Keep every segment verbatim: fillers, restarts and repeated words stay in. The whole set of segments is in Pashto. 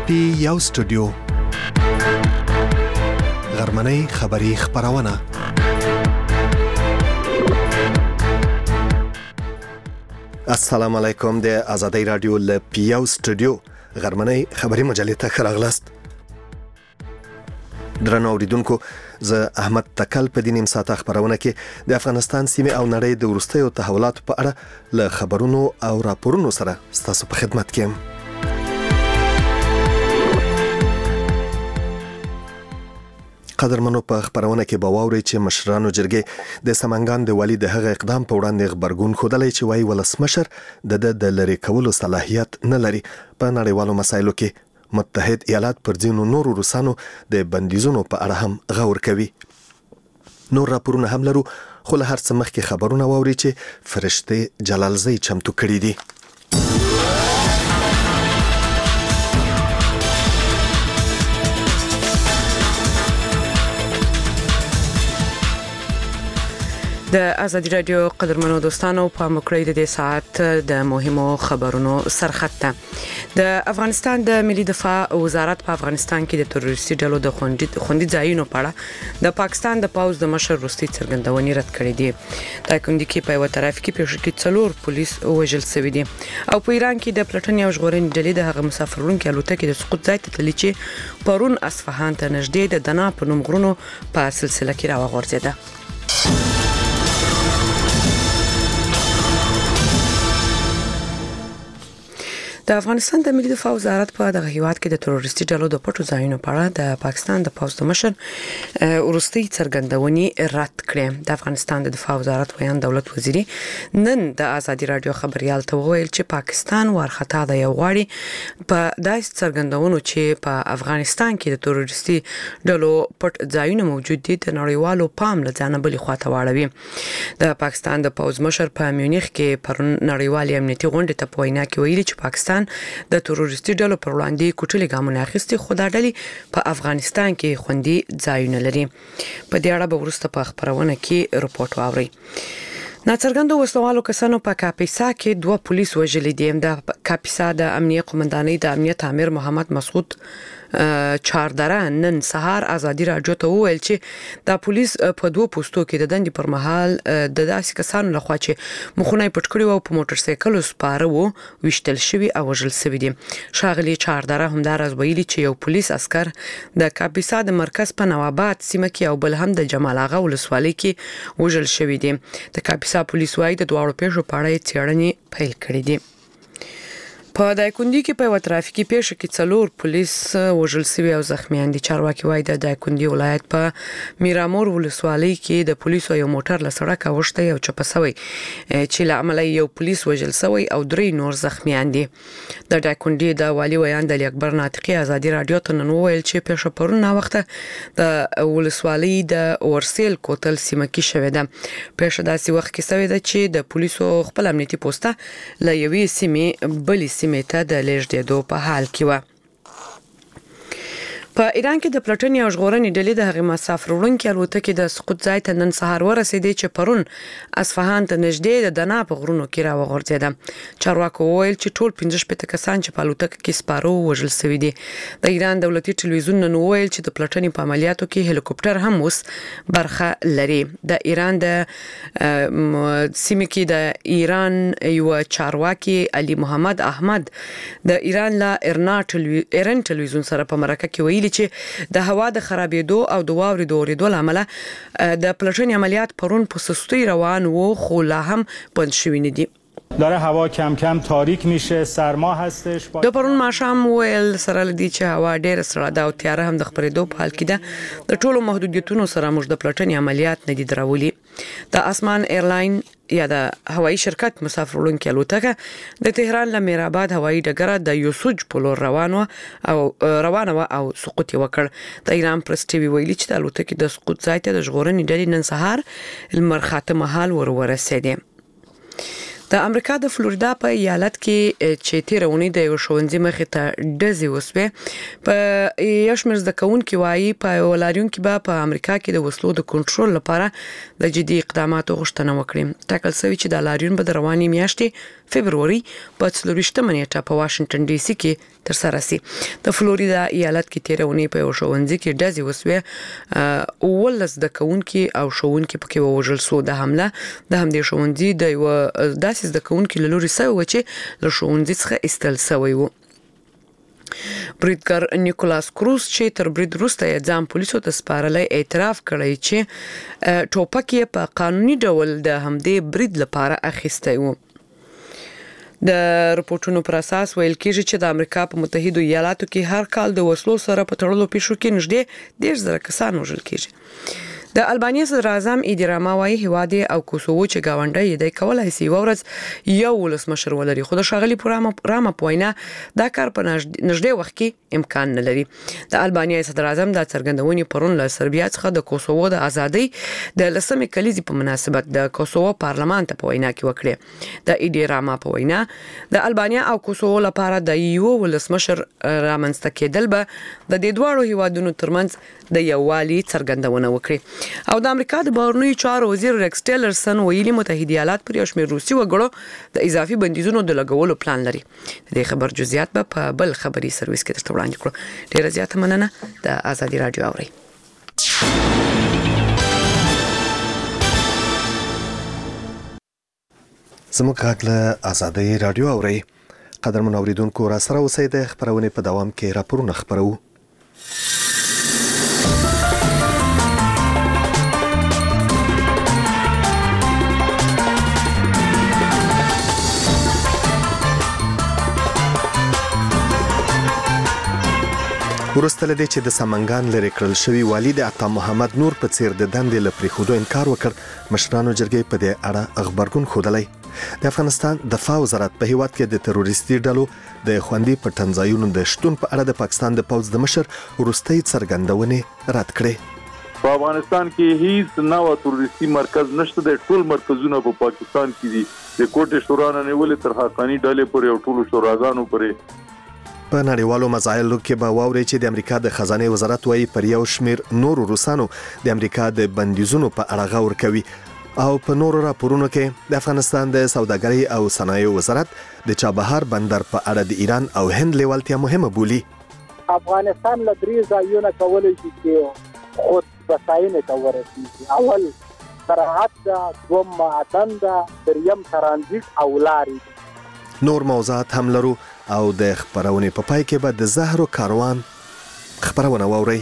پی یو سټوډیو غرمنۍ خبری خبرونه السلام علیکم د آزادۍ رادیو ل پی یو سټوډیو غرمنۍ خبری مجلې ته خراغلاست. درنو اوریدونکو، زه احمد تکل په دې نیم ساعت خبرونه کې د افغانستان سیمه او نړۍ د وروستیو تحولاتو په اړه له خبرونو او راپورونو سره ستاسو په خدمت کې یم. قدرمنو، په خبرونه کې به واورئ چې مشرانو جرګې د سمنګان د والي د هغه اقدام په وړاندې غبرګون ښودلی چې وایي ولسمشر د د لری کولو صلاحیت نه لري. په نړیوالو مسایلو کې متحد ایالات پر ځینو نورو روسانو د بندیزونو په اړه هم غور کوي. نور راپورونه هم لرو، خو له هر څه مخکې خبرونه واورئ چې فرشته جلالزی چمتو کړي دي. د آزادۍ رادیو قدرمنو دوستانو، په مکړې د دې ساعت د مهمو خبرونو سرخط ته د افغانستان د ملي دفاع وزارت په افغانستان کې د تروریستي ډلو د خوندي ځایونو په اړه د پاکستان د پاوز د مشر روسي څرګندونې رد کړې دي. دا کوم دي کې په یو ترافیکي پیښه کې څلور پولیس وژل شوي دي او په ایران کې د پلټنې او ژغورنې ډلې د هغه مسافرونکو الوتکې د سقوط ځای ته تللي چې پرون اصفهان ته نږدې د دنا په نوم غرونو په سلسله کې راوغورځېده. د افغانستان د ملي دفاع وزارت په دغه هیواد کې د تروریستي ډلو د پټو ځایونو په اړه د پاکستان د پاوز د مشر وروستي څرګندونې رد کړې. د افغانستان د دفاع وزارت ویان دولت وزیری نن د آزادۍ رادیو خبريال ته وویل چې پاکستان ورخطا د یو غواړي په داسې څرګندونو چې په افغانستان کې د تروریستي ډلو پټ ځایونه موجود دي د نړیوالو پام له ځانه بلې خواته واړوي. د پاکستان د پاوز مشر په میونخ کې پر نړیوالې امنیتي غونډې ته په وینا کې ویلي چې پاکستان د تروریستي ډلو پر وړاندې کوټلې ګامونه اخیستي، خو دا ډلې په افغانستان کې خوندي ځایونه لري. په دې اړه به وروسته په خبرونه کې رپورټ واوري. ناڅرګندو وسلوالو کسانو په کاپیسا کې دوه پولیس وژلي دي. د کاپیسا د امنیه قومندانۍ د امنیت امیر محمد مسعود چاردره نن سهار آزادۍ رادیو ته وویل چې دا پولیس په دوه پوسټو کې د دندې پر مهال د داسې کسانو لخوا چې مخونه پټ کړي او په موټر سایکل سپاره وو وشتل شوی او وژل شوی دي. ښاغلي چاردره همدارس ویلي چې یو پولیس عسكر د کاپیسا د مرکز په نواباد سیمه کې او بل هم د جمال آغا ولسوالۍ کې وژل شوی دي. د کاپیسا پولیس وايي د دواړو پیښو په اړه څېړنې پیل کړې دي. په دایکندي کې په یو ترافیکي پیښه کې څلور پولیس وژل شوي او زخمیان دي. چارواکي وايي د دایکندي ولایت په میرامور ولسوالۍ کې د پولیسو یو موټر له سړک اوښتی او چپه شوی چې له امله یو پولیس وژل شوی او درې نور زخمیان دي. د دایکندي د والي ویان د اکبر ناطقي آزادۍ رادیو ته نن وویل چې پیښه پرون نا وخته د ولسوالۍ د ورسیل کوتل سیمه کې شوې ده. پیښه داسې وخت کې شوې ده چې د پولیسو خپل امنیتي پوسټه له یوې سیمې بلې سیمه ته د لېږدېدو په حال کې و. په ایران کې د پلټنې او ژغورنې ډلې د هغې مسافر وړونکي الوتکې د سقوط ځای ته نن سهار ورسېدې چې پرون اصفهان ته نږدې د دنا په غرونو کې راوغورځېده. چارواکو وویل چې ټول پنځه شپېته کسان چې په الوتکه کې سپاره وو وژل شوي دي. د ایران دولتي ټلویزیون نن وویل چې د پلټنې په عملیاتو کې هلیکوپټر هم اوس برخه لري. د ایران د سیمې کې د ایران یو چارواکي علي محمد احمد د ایران لا ایرنا ایران ټلویزیون سره په مرکه کې ویلي چې د هوا د خرابېدو او د واورې د اورېدو له امله د پلټنې عملیات پرون په سستۍ روان وو، خو لا هم بند شوي نه دي. داره هوا کم کم تاریک میشه، سرما هستش. د پرون ماښام ویل سره لدی چې هوا ډېره سړه ده او تیاره هم د خبرېدو په حال کې ده. د ټولو محدودیتونو سره موږ د پلټنې عملیات نه دي درولي. د اسمان ایرلاین یا د هوایي شرکت مسافر وړونکي الوتکه د تهران له میرآباد هوایي ډګره د یوسوج په لور روانه او روانه او سقوط وکړ. د ایران پرس ټي وی ویلي چې د الوتکې د سقوط ځای ته د ژغورنې ډلې نن سهار لمر خاته مهال ور ورسېدې. د امریکا د فلوریدا په ایالت کې چې تیرونی د یو ښوونځي مخې ته ډزې وسوې. په یو شمېر زده کوونکي وایي په لاریون کې به په امریکا کې د وسلو د کنټرول لپاره د جدي اقداماتو غوښتنه وکړي. ټاکل شوی چې د لاریون به د روانې میاشتې فبروري په څلور ویشتمه نیټه په واشنگټن ډي سي کې تر سره سي. د فلوریدا ایالت کې تیر اونۍ په یو ښوونځي کې ډزې وسوې، ولس د کوونکي او ښوونکي پکې ووژل سو. د حمله د همدې ښوونځي د یو داسې د کوونکي له لوري سوی و چې له ښوونځي څخه ایستل سوی و. بریدګر نیکولاس کروز چې تر برید وروسته یې ځان پولیسو ته سپارلی اعتراف کړی چې ټوپک یې په قانوني ډول د همدې برید لپاره اخیستی و. د رپورټونو پر اساس ویل کېږي چې د امریکا په متحده ایالاتو کې هر کال د وسلو سره په تړلو پیښو کې نږدې ډېر زره کسان وژل کېږي. د البانیا صدر اعظم ایدی راما وايي هیواد او کوسوو چې گاونډي یې د کولای شي ورځ یو ولسمشر ولري، خو د ښاغلي راما په وینا دا کار په نږدې وخت کې امکان نه لري. د البانیا صدر اعظم د څرګندونې پرون له سربیا څخه د کوسوو د ازادۍ د لسمې کلیزې په مناسبت د کوسوو پارلمان ته په وینا کې وکړه. د ایدی راما په وینا د البانیا او کوسوو لپاره د یو ولسمشر رامنځته کېدل به د دې دوه هیوادونو ترمنځ د یووالي څرګندونه وکړي. او د امریکا د بهرنیو چارو وزیر ریکس ټیلرسن ویلي متحده ایالات پر یو شمېر روسي وګړو د اضافي بندیزونو د لګولو پلان لري. د دې خبر جزئیات به په بل خبري سرویس کې درته وړاندې کړو. ډیره زیاته مننه. د ازادي رادیو اوري زموږ غږ له ازادي رادیو اوري. قدرمن اوریدونکو را سره اوسئ. د خبرونې په دوام کې راپورونه خبرو. ورسته لدې چې د سمنګان لري کړل شوی والي د عطا محمد نور په څیر د دندې لپاره خودو انکار وکړ. مشرانو جرګې په دې اړه خبرګون خوده. د افغانستان دفاع وزارت په هیواد کې د تروریستي ډلو د خوندي پټنځایونو د شتون په اړه د پاکستان د پوځ د مشر ورستۍ څرګندونې رد کړې. په افغانستان کې هیڅ نوو تروریستي مرکز نشته. د ټول مرکزونه په پاکستان کې دي، د کوټې شورا نه نیولې تر حقانی ډلې پورې او ټولو شوراګانو پورې. په نړیوالو مسایلو کې به واوري چې د امریکا د خزانه وزارت وايي پر یو شمیر نور روسانو د امریکا د بندیزونو په اړه غور کوي. او په نورو راپورونو کې د افغانستان د سوداګرۍ او صنایعو وزارت د چابهار بندر په اړه د ایران او هند لیوالتیا مهمه بولي. افغانستان له درې ځایونو کولای شي چې خود بساینه ته ورسیږي. اول زراعت، دوم معدن، دریم ترانزیت او لارې. نور موضوعات هم لرو او د خبرونې په پای کې به د زهرو کاروان خبرونه واوري.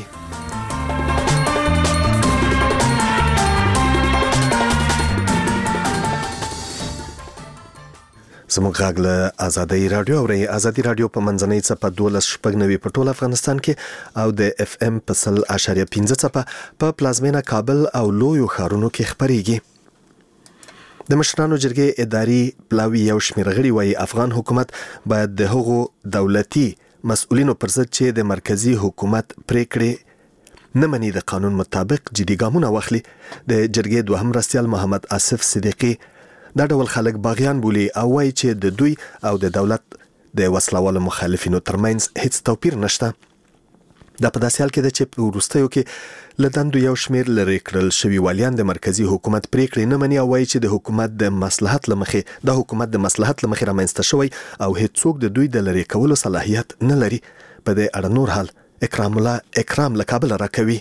زموږ غږ له ازادي رادیو اوري. ازادي رادیو په منځنۍ څپه دولس شپږ نوي په ټول افغانستان کې او د اف ام په سل اشاریه پنځه څپه په پلازمینه کابل او لویو ښارونو کې خبريږي. د مشرانو جرګې اداري پلاوی یو شمېر غړي وايي افغان حکومت باید د هغو دولتي مسؤلینو پر ضد چې د مرکزی حکومت پریکړې نه مني د قانون مطابق جدي ګامونه واخلي. د جرګې دوهم رئیس محمد آصف صدیقی دا ډول خلک باغیان بولي او وايي چې د دوی او د دولت د وسلوالو مخالفینو ترمنځ هیڅ توپیر نشته. دا په داسې حال کې ده چې په وروستیو کې له دندو یو شمېر لرې کړل شوي والیان د مرکزي حکومت پریکړې نه مني او وایي چې د حکومت د مصلحت له مخې د حکومت د مصلحت له مخې رامنځته شوی او هیڅوک د دوی د لرې کولو صلاحیت نه لري. په دې اړه نور حال اکرام الله اکرام له کابل راکوي.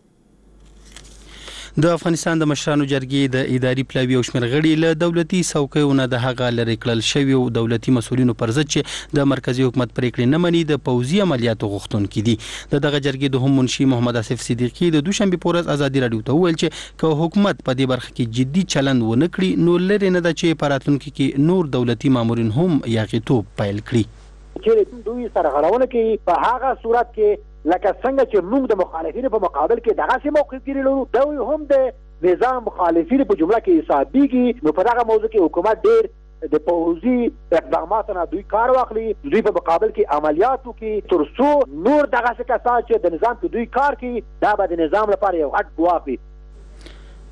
د افغانستان د مشرانو جرګې د اداري پلاوی او شمېر غړي له دولتي څوکیو د هغه لرې کړل شوي دولتي مسؤلینو پر ضد چې د مرکزی حکومت پریکړې نه مني د پوځي عملیاتو غوښتونکي دي. د دغه جرګې دوهم منشي محمد آصف صدیقی د دوشنبه په ورځ ازادي رادیو ته وویل چې که حکومت په دې برخه کې جدي چلند ونه کړي نو لري نه ده چې په راتلونکي کې نور دولتي مامورین هم یاغیتوب پیل کړي. چې دوی سره غړونه کوي په هغه صورت کې لکه څنګه چې موږ د مخالفینو په مقابل کې دغه سي موقف لرو، دوی هم د نظام مخالفین په جمله کې حسابيږي. نو په دغه موضوع کې حکومت ډېر د پوځي اقداماتو نه دوی کار واخلي، دوی په مقابل کې عملیاتو کې ترڅو نور دغه څه کسان چې د نظام په دوی کار کوي دا به د نظام لپاره یو غټ ګواښ وي.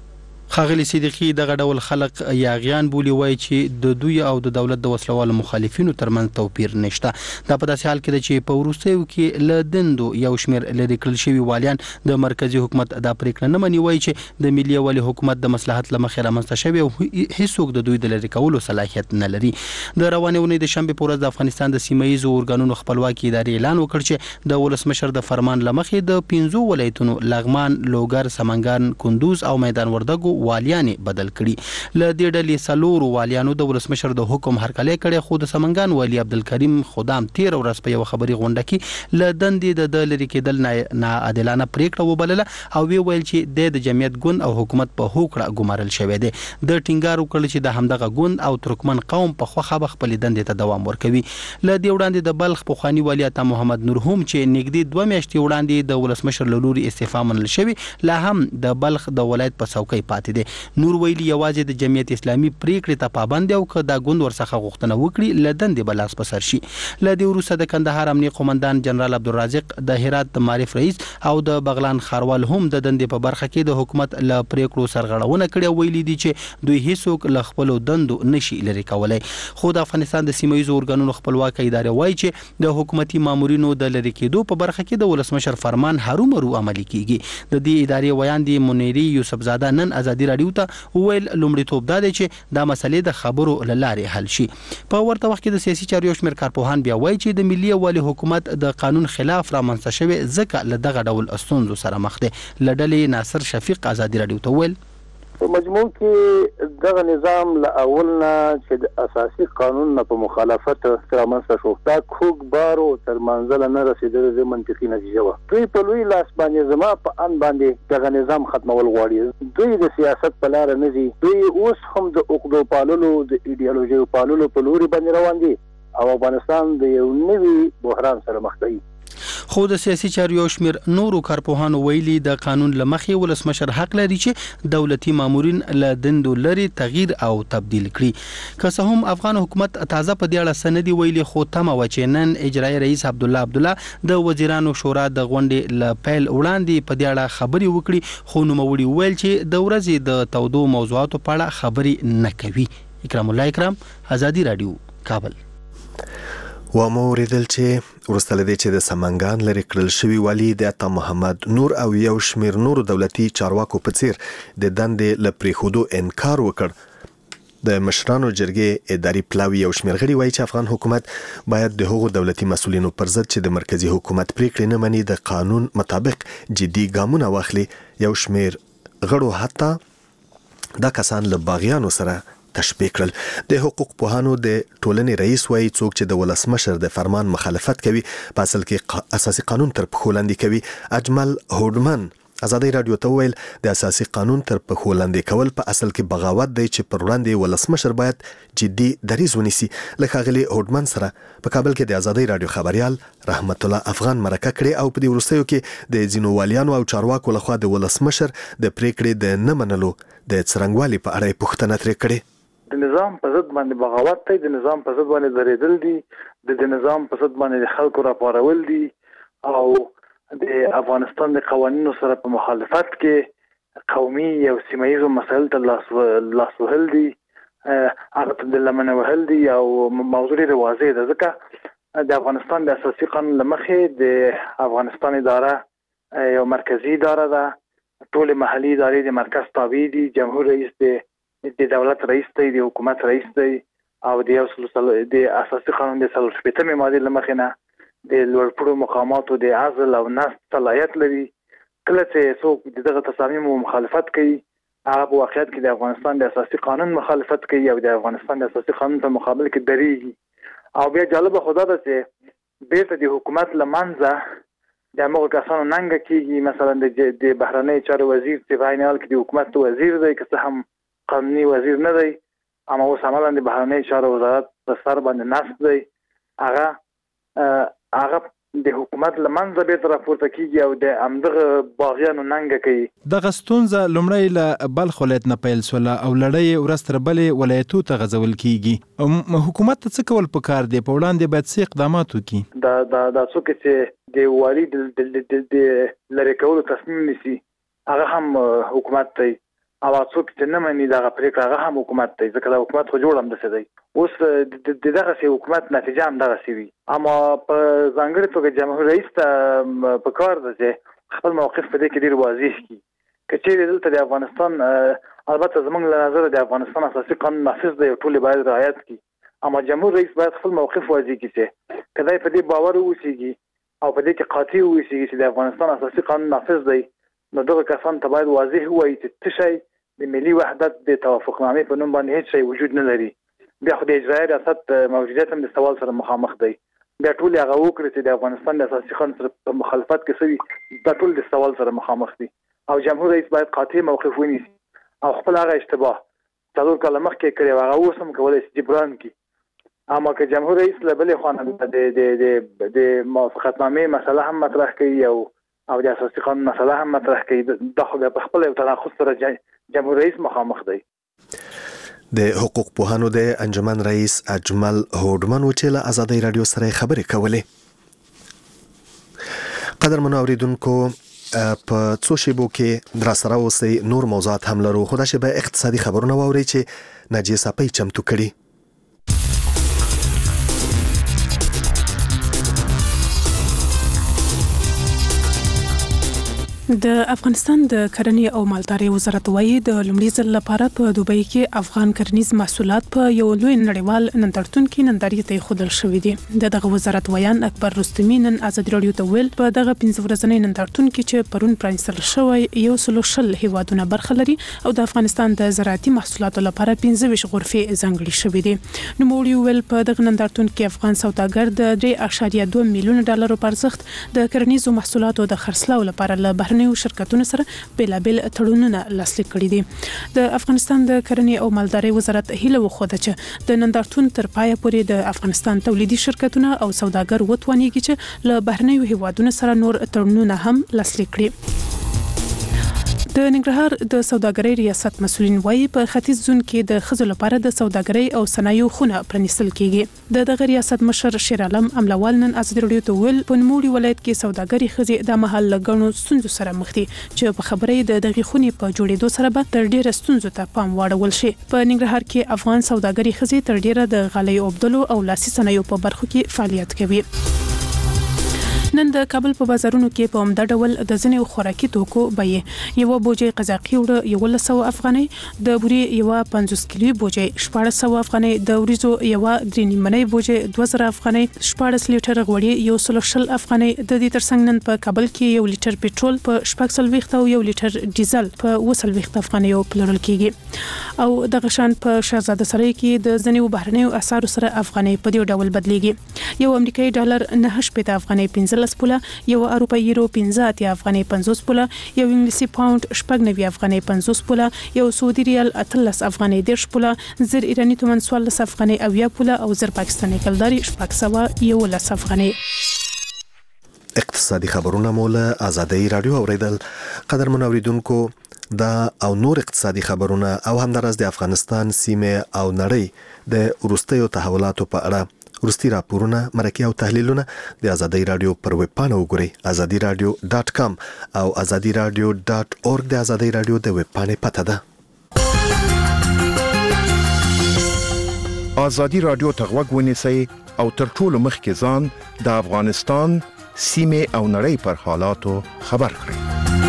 خاغلی صدیقی دغه ډول خلک یاغیان بولی وای چې د دوی او د دولت د وسلوالو مخالفینو ترمنځ توپیر نشته. دا په داسې حال کې چې په وروستیو کې له دندو یو شمېر لرې کړل شوي والیان د مرکزی حکومت دا پریکړه نه مني، وایي چې د ملي یووالي حکومت د مصلحت له مخې رامنځته شوی او هیڅوک د دوی د لرې کولو صلاحیت نه لري. د روانې اونۍ د شنبې په ورځ د افغانستان د سیمه ییزو ارګانونو خپلواکي ادارې اعلان وکړ چې د ولسمشر د فرمان له مخې د پنځو ولایتونو لغمان، لوګر، سمنګان، کندوز او میدان وردګو والیانې بدل کړي. له دې ډلې څلورو والیانو د ولسمشر د حکم هرکلی کړی، خو د سمنګان والی عبدالکریم خدام تیر ورځ په یو خبري غونډه کې له دندې د لرې کېدل ناعادلانه پریکړه وبلله او وی ویل چې د جمعیت ګوند او حکومت په هوکړه ګمارل شوی دی. د ټینګار وکړل چې د همدغه ګوند او ترکمن قوم په خوخه به خپل دندې ته دوام ورکوي. له دې وړاندې د بلخ پخوانی والی عطا محمد نور هم چې نږدې دوه میاشتې وړاندې د ولسمشر له لوري استعفا منل شوی، لا هم د بلخ د ولایت په څوکۍ پاتې دی. نور ویلي یوازې د جمعیت اسلامي پریکړې ته پابند او که دا ګوند ورڅخه غوښتنه وکړي له دندې به لاس په سر شي. له دې وروسته د کندهار امنیه قومندان جنرال عبدالرازق، د هرات د معارف رئیس او د بغلان ښاروال هم د دندې په برخه کې د حکومت له پریکړو سرغړونه کړې، ویلي دي چې دوی هیڅوک له خپلو دندو نشي لرې کولی. خو د افغانستان د سیمه ییزو ارګانونو خپلواکه ادارې وایي چې د حکومتي مامورینو د لرې کېدو په برخه کې د ولسمشر فرمان هرومرو عملي کیږي. د دې ادارې ویان دي منیري یوسفزاده نن ازادي راډیو ته وویل لومړیتوب دا دی چې دا مسلې د خبرو له لارې حل شي. په ورته وخت کې د سیاسي چارو یو شمېر کارپوهان بیا وایي چې د ملي یووالي حکومت د قانون خلاف رامنځته شوی ځکه له دغه ډول ستونزو سره مخ دی. له ډلې ناصر شفیق ازادي راډیو ته وویل په مجموع کې دغه نظام له اول نه چې د اساسي قانون نه په مخالفت رامنځته شو، دا کوږ بار او تر منزله نه رسېدلې د منطقي نتیجه وه. دوی په لوی لاس باندې زما په ان باندې دغه نظام ختمول غواړي. دوی د سیاست په لاره نه ځي، دوی اوس هم د عقدو پاللو د ایډیالوژیو پاللو په لوري باندې روان دي او افغانستان د یو نوي بحران سره مخ دی. خو د سیاسي چارو یو شمېر نورو کارپوهانو ویلي د قانون له مخې ولسمشر حق لري چې دولتي مامورین له دندو لري تغییر او تبدیل کړي. که څه هم افغان حکومت تازه په دې اړه څه نه دي ویلي، خو تمه وه چې نن اجرایي رئیس عبدالله عبدالله د وزیرانو شورا د غونډې له پیل وړاندې په دې اړه خبرې وکړي، خو نوموړي وویل چې د ورځې د تودو موضوعاتو په اړه خبرې نه کوي. اکرام الله اکرام، ازادي راډیو، کابل. و مو اوریدل چې وروسته له دې چې د سمنګان لرې کړل شوي والي د عطا محمد نور او یو شمېر نورو دولتي چارواکو په څیر د دندې له پرېښودو انکار وکړ، د مشرانو جرګې اداري پلاوي یو شمېر غړي وایي چې افغان حکومت باید د هغو دولتي مسؤلینو پر ضد چې د مرکزي حکومت پریکړې نه مني د قانون مطابق جدي ګامونه واخلي. یو شمېر غړو حتی دا کسان له باغیانو سره تشبیه کړل. د حقوق پوهانو د ټولنې رئیس وایي څوک چې د ولسمشر د فرمان مخالفت کوي په اصل کې اساسي قانون تر پښو لاندې کوي. اجمل هوډمن ازادي راډیو ته ویل د اساسي قانون تر پښو لاندې کول په اصل کې بغاوت دی چې پر وړاندې ولسمشر باید جدي دریځ ونیسي. له ښاغلي هوډمن سره په کابل کې د ازادي راډیو خبريال رحمت الله افغان مرکه کړې او په دې وروستیو کې د ځینو والیانو او چارواکو لخوا د ولسمشر د پریکړې د نه منلو د څرنګوالي په اړه پوښتنه ترې کړې. د نظام په ضد باندې بغاوت دی، د نظام په ضد باندې درېدل دي، د نظام په ضد باندې د خلکو راپارول دي او د افغانستان د قوانینو سره په مخالفت کې قومي او سیمه ییزو مسایل ته لاس وهل دي، هغه ته د لمنه وهل دي او موضوع ډېره واضح ده. ځکه د افغانستان د اساسي قانون له مخې د افغانستان اداره یو مرکزي اداره ده، ټول محلي ادارې د مرکز تابع دي، جمهور رئیس دی، د دولت رئیس دی، د حکومت رئیس دی او د یو د اساسي قانون د څلور شپېتمې مادې له مخې نه د لوړپوړو مقاماتو د عزل او نصب صلاحیت لري. کله چې څوک دغه تصامیمو مخالفت کوي، هغه په واقعیت کې د افغانستان د اساسي قانون مخالفت کوي او د افغانستان د اساسي قانون په مقابل کې درېږي. او بیا جالبه خو دا ده چې بیرته د حکومت له منځه د هغو کسانو ننګه کېږي. مثلا د بهرنیو چارو وزیر چې په عین حال کې د حکومت وزیر دی، که څه هم قانوني وزیر نه دی، اما اوس عملا د بهرنیو چارو وزارت په سر باندې نصب دی، هغه هغه د حکومت له منځه بیرته راپورته کېږي او د همدغه باغیانو ننګه کوي. دغه ستونزه لومړی له بلخ ولایت نه پیل شوله او لړۍ ورځ تر بلې ولایتو ته غځول کېږي. حکومت ته څه کول پکار دی؟ په وړاندې باید څه اقدامات وکړي؟ دا دا دا څوک چې د والي د لرې کولو تصمیم نیسي هغه هم حکومت دی. او څوک چې نه مني دغه پریکړه هغه هم حکومت دی ځکه دا حکومت خو جوړ هم دسه دی اوس د دغه سي حکومت نتیجه هم دغه سی وي اما په ځانګړي توګه جمهور رئیس ته په کار ده چې خپل موقف په دې کې ډیر واضح کړي کچېرې دلته د افغانستان البته زمونږ له نظر د افغانستان اساسي قانون نافذ دی ټول باید رعایت کړي اما جمهور رئیس باید خپل موقف واضح کړي چې کله په دې باور ووسیږي او په دې کې قاطع ووسیږي چې د افغانستان اساسي قانون نافذ دی نو دغه کسان ته باید واضح وایي چې څه شی د ملي وحدت د توافقنامې په نوم باندې هیڅ شی وجود نه لري بیا خو د اجرایي ریاست موجودیت هم د سوال سره مخامخ دی بیا ټول هغه وکړي چې د افغانستان د اساسي قانون سره په مخالفت کې سوي دا ټول د سوال سره مخامخ دي او جمهور رئیس باید قاطع موقف ونیسي او خپل هغه اشتباه څلور کاله مخکې کړی هغه اوس هم کولای شي جبران کړي اما که جمهور رئیس له بلې خوا د د د د موافقتنامې مسله هم مطرح کوي او او د اساسي قانون مسله هم مطرح کوي دا خو په خپل یو تناقض سره جمهور رئیس مخامخ دی د حقوق پوهانو د انجمن رئیس اجمل هوډمن و چې له آزادۍ رادیو سره خبرې کولې. قدرمنو اوریدونکو په څو شیبو کې در سره اوسئ نور موضوعات هم لرو خو دا شیبه اقتصادي خبرونه واورئ چې ناجیه صافی چمتو کړي. د افغانستان د کرنې او مالدارۍ وزارت وايي د لومړي ځل لپاره په دوبۍ کې افغان کرنیز محصولات په یو لوی نړیوال نندارتون کې نندارې ته ایښودل شوي دي. د دغه وزارت ویان اکبر رستمي نن ازادي راډیو ته ویل په دغه پنځه ورځنی نندارتون کې چې پرون پرانیستل شوی یو سل شل هیوادونه برخه لري او د افغانستان د زراعتي محصولاتو لپاره پنځه ویشت غرفې ځانګړي شوي دي. نوموړي ویل په دغه نندارتون کې افغان سوداګر د درې اعشاریه دوه میلیونه ډالرو په ارزښت د کرنیزو محصولاتو د خرڅلاو لپاره له بهرنیو شرکتونو سره بیلابل تړونونه لاسلیک کړي دي. د افغانستان د کرنې او مالدارۍ وزارت هیله وخوده چې د نندارتون تر پایه پورې د افغانستان تولیدي شرکتونه او سوداګر وتوانیږي چې له بهرنیو هیوادونو سره نور تړونونه هم لاسلیک کړي. د ننګرهار د سوداګرۍ ریاست مسؤلین وايي په ختیځ زون کې د ښځو لپاره د سوداګرۍ او صنایعو خونه پرانیستل کیږي. د دغه ریاست مشر شیر عالم املوال نن ازادي راډیو ته ویل په نوموړي ولایت کې سوداګري ښځې د مهال لګڼو ستونزو سره مخ دي چې په خبرې د دغه خونې په جوړېدو سره به تر ډیره ستونزو ته پام واړول شي. په ننګرهار کې افغان سوداګري ښځې تر ډیره د غالۍ اوبدلو او لاسي صنایعو په برخو کې فعالیت کوي. نن د کابل په بازارونو کې په عمده ډول د ځینو خوراکي توکو بیې یو بوجي قزاقي وړه یو لسو افغاني د بوري یو پنځوس کیلو بوجي شپږ سوه افغاني د وریزو یو درې نیمه بوجي دوه زره افغاني شپږ لیټر غوړي یو سل شل افغاني د دې ترڅنګ نن په کابل کې یو لیټر پټرول په شپږ سل ویخت او یو لیټر ډیزل په وسل ویخت افغاني پلورل کیږي او دغه شان په شهزاده سرای کې د ځینو بهرنیو اسعارو سره افغاني په دې ډول بدلیږي. یو امریکایي ډالر نه شپږ افغاني پنځه پوله یو اروپایي یورو پنځه اتیا افغاني پنځوس پوله یو انګلیسي پاوند شپږ نوي افغاني پنځوس پوله یو سعودي ریال اتلس افغاني دیرش پوله زر ایراني تومان څوارلس افغاني اویا پوله او زر پاکستاني کلداري شپږ سوه یولس افغاني. اقتصادي خبرونه مو له آزادۍ رادیو اوریدل. قدرمن اوریدونکو دا او نور اقتصادي خبرونه او همدارس د افغانستان سیمه او نړۍ د وروستیو تحولاتو په اړه ورستي راپورونه مرکه او تحلیلونه د آزادۍ رادیو پر ویب پاڼه وګورئ آزادي رادیو ډاټ کام او آزادي رادیو ډاټ اورګ د آزادۍ رادیو د ویب پاڼې پته ده. آزادي رادیو ته غوږ ونیسئ او تر ټولو مخکې ځان د افغانستان سیمه او نړۍ پر حالاتو خبر کړئ.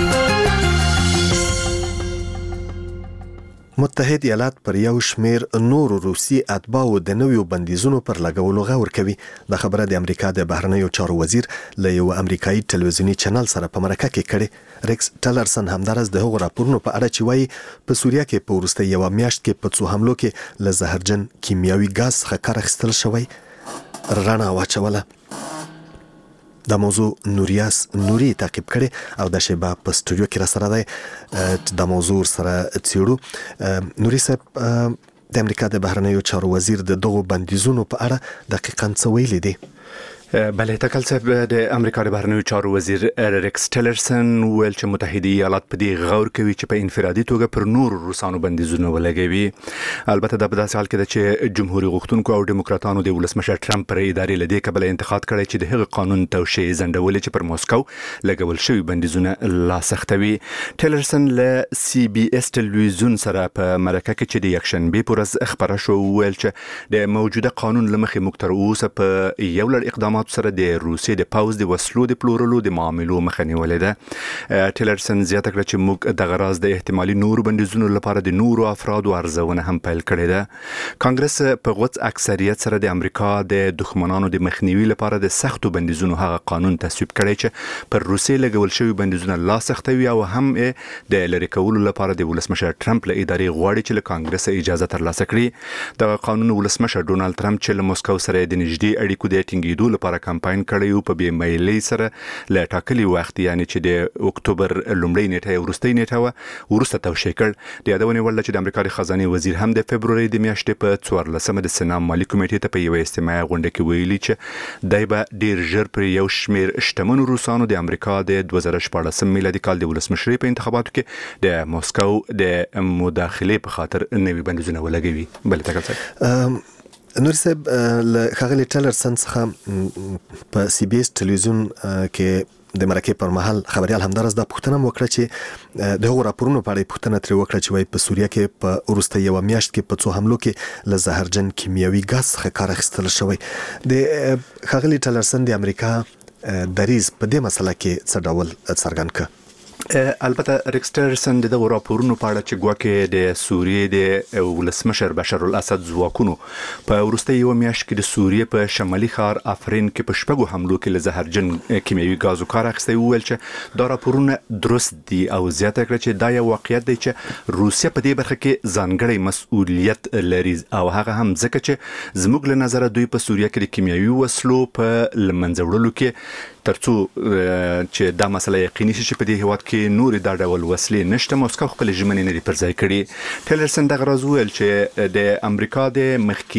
متحد ایالات پر یو شمیر نور روسي اتباعو د نویو بندیزونو پر لګولو غور کوي. د خبره د امریکا د بهرنیو چارو وزیر له یو امریکایي ټلویزیونی چینل سره په مرکه کې کړي. ریکس ټلرسن همدارس د هغو راپورونو په اړه چې وایي په سوریه کې په وروستي یو میاشت کې په څو حملو کې له زهرجن کیمیاوي ګاز څخه کار اخیستل شوی رڼا واچوله. دا موضوع نوریاس نوري تعقیب کړي او د شیبه په سټوډیو کې را سره دی د موضوع سره څیړو. نوري صاحب د امریکا د بهرنیو چارو وزیر د دغو بندیزونو په اړه دقیقاً څه ویلي دي؟ بله تکل صاحب د امریکا د بهرنیو چارو وزیر ریکس ټیلرسن ویل چې متحده ایالات په دې غور کوي چې په انفرادي توګه پر نور روسانو بندیزونه ولګوي. البته دا په داسې حال کې ده چې جمهوریت غوښتونکو او دیموکراتانو د ولسمشر ټرمپ پر ادارې لدې کبل انتقاد کړی چې د هغه قانون توشیح زندولې چې پر موسکو لګول شوی بندیزونه لا سختوي. ټیلرسن له سی بي اس ټلویزیون سره په مرکه کې چې د یکشنبه پر ورځ خبره شو ویل چې د موجوده قانون لمخې موږ تر اوسه په یو لړ اقدامات سره د روسیې د پاوز د وسلو د پلورلو د معاملو مخه نیولې ده. ټیلرسن زیاته کړه چې موږ د غراض د احتمالي نورو بندیزونو لپاره د نورو افرادو ارزونه هم پیل کړې ده. کانګرس په غوڅ اکثریت سره د امریکا د دښمنانو د مخنیوي لپاره د سختو بندیزونو هغه قانون تصویب کړی چې پر روسیې لګول شوی بندیزونه لا سختوي او هم د لری کولو لپاره د ولسمشر ټرمپ له ادارې غواړي چې له کانګرس اجازه ترلاسه کړي. د قانون ولسمشر ډونالد ټرمپ چې له موسکو سره د نږدې اړیکو د ټینګېدو لپاره کمپاین کړی او په بې میلۍ سره له ټاکلي وخت یعنی چې د اکتوبر لومړۍ نیټه وروستۍ نیټه و وروسته توشیح کړ. د یادونې وړ چې د امریکا د خزانه وزیر هم د فبروري د میاشتې په څوارلسمه د سنا مالي کمیټې ته په یو استماعي غونډه کې ویلي چې دای به ډیر ژر پر یو شمیر شتمنو روسانو د امریکا د دوه زره شپاړسم میلادي کال د ولسمشرۍ په انتخاباتو کې د موسکو د مداخلې په خاطر نوي بندیزونه ولګوي. بل تکل نور صاحب له خغلی ټیلرسن څخه په سی بي اس ټلویزیون کې د مرکه پر مهال خبريال همدارس د پښتنه وکړه چې د هغو راپورونو په اړه پښتنه تر وکړه چې وای په سوریه کې په ورسته یو میاشت کې په څو حملو کې له زهرجن کیمیاوي غاز څخه کار اخیستل شوی. د خغلی ټیلرسن د امریکا دریز په دې مسله کې څه ډول څرګند کړ؟ البته ریکس ټیلرسن د دغه راپورونو په اړه چې ګواکې د سوریې د ولسمشر بشار الاسد ځواکونو په وروستي یو میاشت کې د سوریې په شمالي ښار افرین کې په شپږو حملو کې له زهرجن کیمیاوي غازو کار اخیستی ویل چې دا راپورونه درست دي او زیاته کړه چې دا یو واقعیت دی چې روسیه په دې برخه کې ځانګړی مسؤلیت لري او هغه هم ځکه چې زموږ له نظره دوی په سوریه کې د کیمیاوي وسلو په لمنځه وړلو کې ترڅو چې دا مسله یقیني شي چې په دې هیواد کې نور دا ډول وسلې نشته موسکو خپل ژمنې نه پر ځای کړي. ټیلرسن دغه راز ویل چې د امریکا د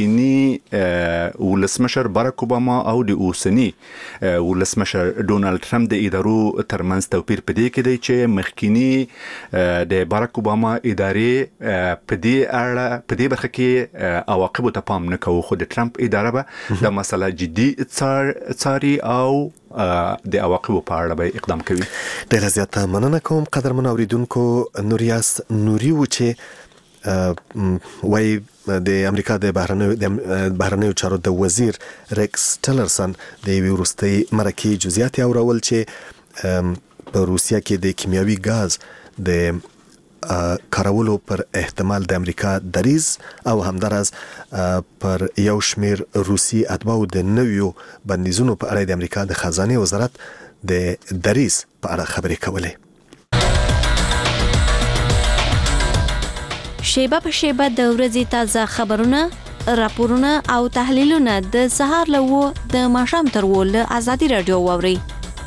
مخکینی ولسمشر باراک اوباما او د اوسنی ولسمشر ډونالد ټرمپ د ادارو ترمنځ توپیر په دې کې دی چې مخکینی د باراک اوباما ادارې په دې اړه په دې برخه کې عواقب ته پام نه کوي خو د ټرمپ اداره به د مسله جدي څاري او د عواقب په اړه به اقدام کوي. ډیره زیاته مننه کوم قدرمن اوریدونکو. نوریاس نوري و چې وای د امریکا د بهرنیو د بهرنیو چارو د وزیر ریکس ټیلرسن د وروستي مرکه جزئیات اورول چې په روسیه کې د کیمیاوي غاز د کارولو پر احتمال د امریکا دریز او همدارس پر یو شمیر روسي اتباعو د نویو بندیزونو په اړه د امریکا د خزانه وزارت د دریز په اړه خبرې کولې. شیبه په شیبه د ورځې تازه خبرونه، راپورونه او تحلیلونه د سهار له و د ماښام تر و له ازادي رادیو واوري.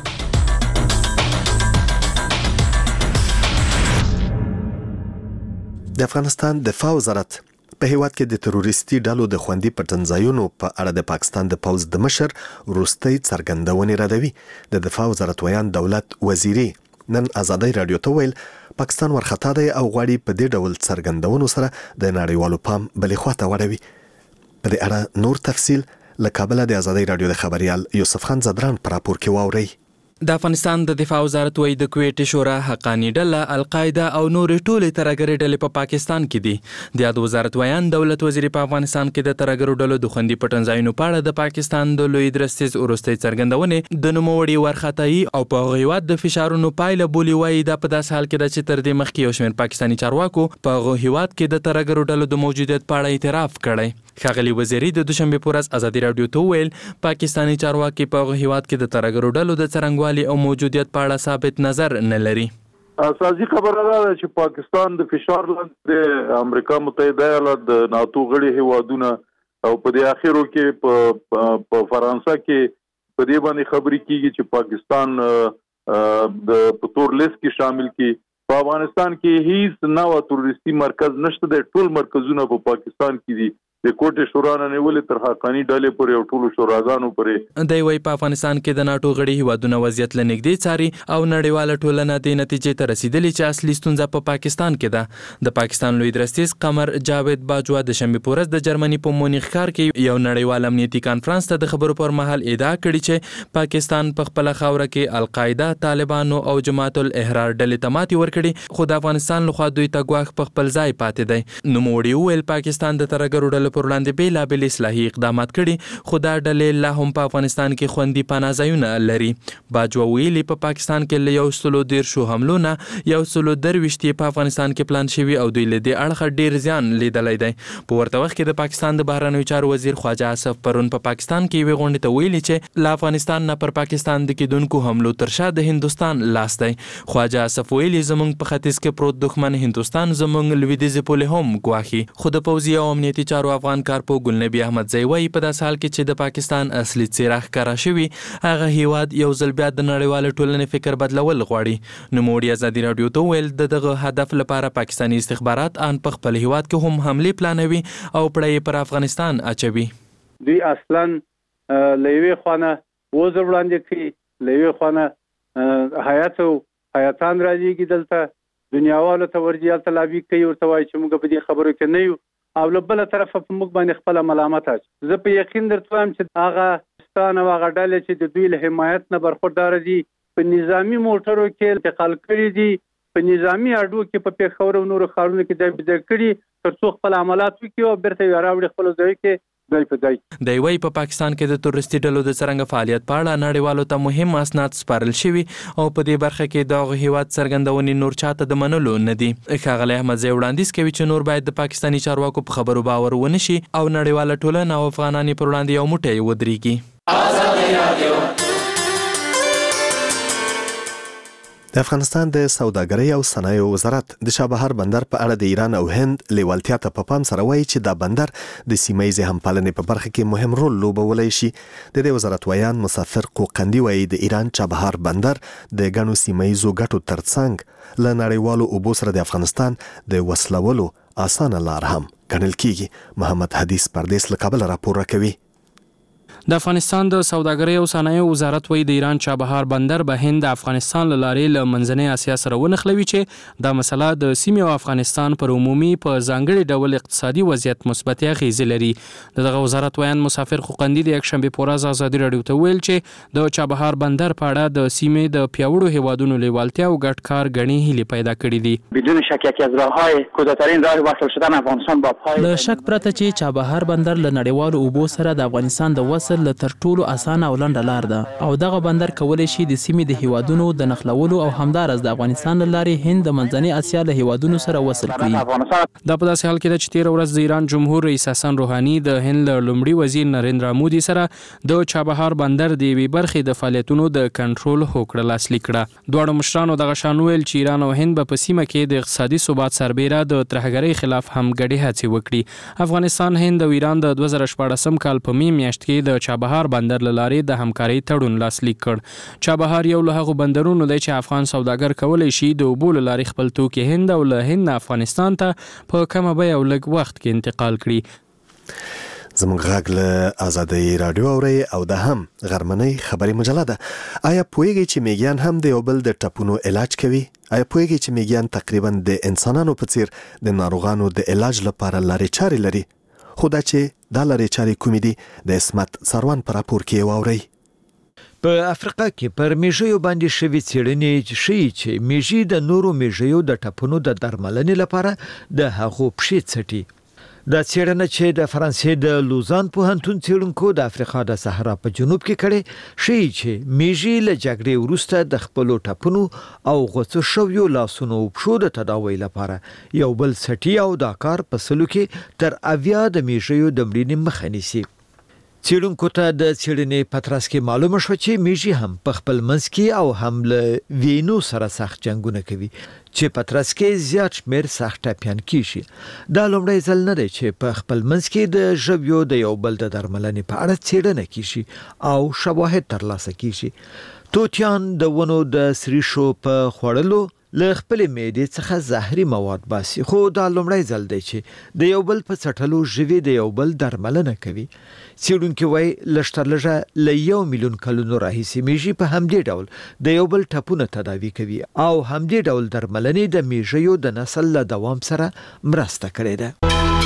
د افغانستان دفاع وزارت په هیواد کې د تروریستي ډلو د خوندي پټنځایونو په اړه د پاکستان د پوز د مشر وروستۍ څرګندونې ردوي. د دفاع وزارت ویان دولت وزیري نن ازادي رادیو ته ویل پاکستان ورخطا دی او غواړي په دې ډول څرګندونو سره د نړیوالو پام بلې خواته واړوي. په دې اړه نور تفصیل له کابل د ازادي رادیو د خبريال یوسف خان زدران پر راپور کې واوري. د افغانستان د دفاع وزارت وایي د کویت شورا حقانی ډله القاعده او نورې ټولې ترهګرې ډلې په پاکستان کې دي. د یاد وزارت ویان دولت وزیر په افغانستان کې د ترهګرو ډلو د خوندي پټنځایونو په اړه د پاکستان د لوی درستیز وروستۍ څرګندونې د نوموړي ورخطایي او په هیواد د فشارونو پایله بولي. وایي دا په داس حال کې د چې تر دې مخکې یو شمېر پاکستاني چارواکو په هیواد کې د ترهګرو ډلو د موجودیت په اړه اعتراف کړی. ښاغلي وزیري د دوشنبه په ورځ ازادي رادیو ته ویل پاکستاني چارواکي په هیواد کې د ترهګرو ډلو د څرنګوالي او موجودیت په اړه ثابت نظر نه لري. اساسي خبره ده چې پاکستان د فشار لاندې د امریکا متحده ایالات د ناتو غړي هیوادونه او په دې اخیرو کې په فرانسه کې په دې باندې خبرې کیږي چې پاکستان د پتور لیست کې شامل کی. په افغانستان کې هیڅ نوو تروریستي مرکز نشته. د ټول مرکزونه په پاکستان کې دي د کوټې شورا نه نیولې تر حقاني ډلې پورې او ټولو شوراګانو پورې. دی وايي په افغانستان کې د ناټو غړي هیوادونه وضعیت له نږدې څاري او نړیواله ټولنه د نتیجې ته رسیدلې چې اصلي ستونزه په پاکستان کې ده. د پاکستان لوی درستیز قمر جاوید باجوا د شنبې په ورځ د جرمني په مونیخ ښار کې یو نړیوال امنیتي کانفرنس ته د خبرو پر مهال ادعا کړې چې پاکستان په خپل خاوره کې القاعده، طالبانو او جماعت الاحرار ډلې ته ماتې ورکړي، خو د افغانستان لخوا دوی ته ګواښ په خپل ځای پاتې دی. نوموړي وویل پاکستان د ترهګرو ډلو پر وړاندې بېلابېل اصلاحي اقدامات کړي، خو دا ډلې لا هم په افغانستان کې خوندي پناه ځایونه لري. باجوا ویلي په پاکستان کې له یو سلو دیرشو حملو نه یو سلو درویشت په افغانستان کې پلان شوي او دوی له دې اړخه ډیر زیان لیدلی دی. په ورته وخت کې د پاکستان د بهرنیو چارو وزیر خواجه آصف پرون په پاکستان کې یوې غونډې ته ویلي چې له افغانستان نه پر پاکستان د کېدونکو حملو تر شا د هندوستان لاس دی. خواجه آصف ویلي زموږ په ختیځ کې پروت دښمن هندوستان زموږ لویدیځې پولې هم ګواښي. خو د پوځي او امنیتي چارو افغان کارپو ګلنبي احمدزی وایي په داسې حال کې چې د پاکستان اصلي څېره ښکاره شوي، هغه هیواد یو ځل بیا د نړیوالې ټولنې فکر بدلول غواړي. نوموړي ازادي راډیو ته وویل د دغه هدف لپاره پاکستاني استخبارات ان په خپل هیواد کې هم حملې پلانوي او پړۍ پر افغانستان اچوي. دوی اصلا له یوې خوا نه وزر وړاندې کړي، له یوې خوا نه حیات او حیاتان راځي دلته دنیاوالو ته ورځي هلته لابي کوي، ورته وایي چې موږ په دې خبرو کې نه یو، او له بله طرفه په موږ باندې خپله ملامت اچي. زه په یقین درته وایم چې هغه پاکستان او هغه ډلې چې د دوی له حمایت نه برخورداره دي په نظامي موټرو کې انتقال کړي دي، په نظامي اډو کې په پېښور او نورو ښارونو کې ځای په ځای کړي تر څو خپل عملات وکړي او بیرته یې راوړي خپلو ځایو کې ځای په ځای. دی وايي په پاکستان کې د تروریستي ډلو د څرنګه فعالیت په اړه نړیوالو ته مهم اسناد سپارل شوي او په دې برخه کې د هغه هیواد څرګندونې نور چاته د منلو نه دي. ښاغلی احمدزی وړاندیز کوي چې نور باید د پاکستاني چارواکو په خبرو باور ونه شي او نړیواله ټولنه او افغانان پر وړاندې یو موټی ودرېږي. د افغانستان د سوداګرۍ او صنایعو وزارت د چابهار بندر په اړه د ایران او هند لیوالتیا ته په پام سره وایي چې دا بندر د سیمه‌ییزې همپالنې په برخه کې مهم رول لوبولی شي. د دې وزارت ویان مسافر قوقندي وایي د ایران چابهار بندر د ګڼو سیمه‌ییزو ګټو ترڅنګ له نړیوالو اوبو سره د افغانستان د وصلولو اسانه لار هم ګڼل کیږي. محمد حدیث پردیس له کابل راپور راکوي. د افغانستان د سوداګرۍ او صنایعو وزارت وایي د ایران چابهار بندر به هند د افغانستان له لارې له منځنۍ اسیا سره ونښلوي چې دا مسله د سیمې او افغانستان پر عمومي په ځانګړي ډول اقتصادي وضعیت مثبت اغیزې لري. دغه وزارت ویان مسافر خوقندي د یکشنبې په ورځ ازادي راډیو ته ویل چې د چابهار بندر په اړه د سیمې د پیاوړو هیوادونو لیوالتیا او ګډ کار ګڼې هیلې پیدا کړې دي. بدون شک یکی از راههای کودترین راه وصل شدن افغانستان با پای له شک پرته چې چابهار بندر له نړیوالو اوبو سره د افغانستان د وصل له تر ټولو اسانه او لنډه لار ده او دغه بندر کولی شي د سیمې د هیوادونو د نښلولو او همدارس د افغانستان له لارې هند د منځنۍ اسیا له هیوادونو سره وصل کړي. دا په داسې حال کې ده چې تېره ورځ د ایران جمهور رئیس حسن روحاني د هند له لومړي وزیر نریندرا مودي سره د چابهار بندر د یوې برخې د فعالیتونو د کنټرول هوکړه لاسلیک کړه. دواړو مشرانو دغه شان ویل چې ایران او هند به په سیمه کې د اقتصادي ثبات سربیره د ترهګرۍ خلاف هم ګډې هڅې وکړي. افغانستان، هند او ایران د دوه زره شپاړسم کال په می میاشت کې د چابهار بندر له لارې د همکارۍ تړون لاسلیک کړ. چابهار یو له هغو بندرونو دی چې افغان سوداګر کولی شي د اوبو له لارې خپل توکي هند او له هند افغانستان ته په کمه بیه او لږ وخت کې انتقال کړي. زموږ غږ له ازادۍ راډیو اورئ او دا هم غرمنۍ خبري مجله ده. آیا پوهیږئ چې میږیان هم د یو بل د ټپونو علاج کوي؟ آیا پوهیږئ چې میږیان تقریبا د انسانانو په څیر د ناروغانو د علاج لپاره لارې چارې لري؟ خو دا چې دا لارې چارې کومې دي د اسمت سروان په راپور کې واورئ. په افریقا کې پر میږیو باندې شوي څېړنې ښیي چې میږي د نورو میږیو د ټپونو د درملنې لپاره د هغو پښې څټي. دا څېړنه چې د فرانسې د لوزان پوهنتون څېړونکو د افریقا د صحرا په جنوب کې کړې ښیي چې میږي له جګړې وروسته د خپلو ټپونو او غوڅو شویو لاسونو او پښو د تداوی لپاره یو بل څټي او دا کار په سلو کې تر اویا د میږیو د مړینې مخه نیسي. څېړونکو ته د څېړنې په ترڅ کې معلومه شوه چې میږي هم په خپل منځ کې او هم له وینو سره سخت جنګونه کوي چې په ترڅ کې زیات شمېر سخت ټپیان کیږي. دا لومړی ځل نه دی چې په خپل منځ کې د ژویو د یو بل د درملنې په اړه څېړنه کیږي او شواهد ترلاسه کیږي. توتیان د ونو د سریښو په خوړلو، له خپل معدې څخه زهري مواد باسي، خو دا لومړی ځل دی چې د یو بل په څټلو ژوي د یو بل درملنه کوي. څېړونکي وایي لږ تر لږه له یو میلیون کلونو راهیسې میږي په همدې ډول د یو بل ټپونه تداوي کوي او همدې ډول درملنې د میږیو د نسل له دوام سره مرسته کړې ده.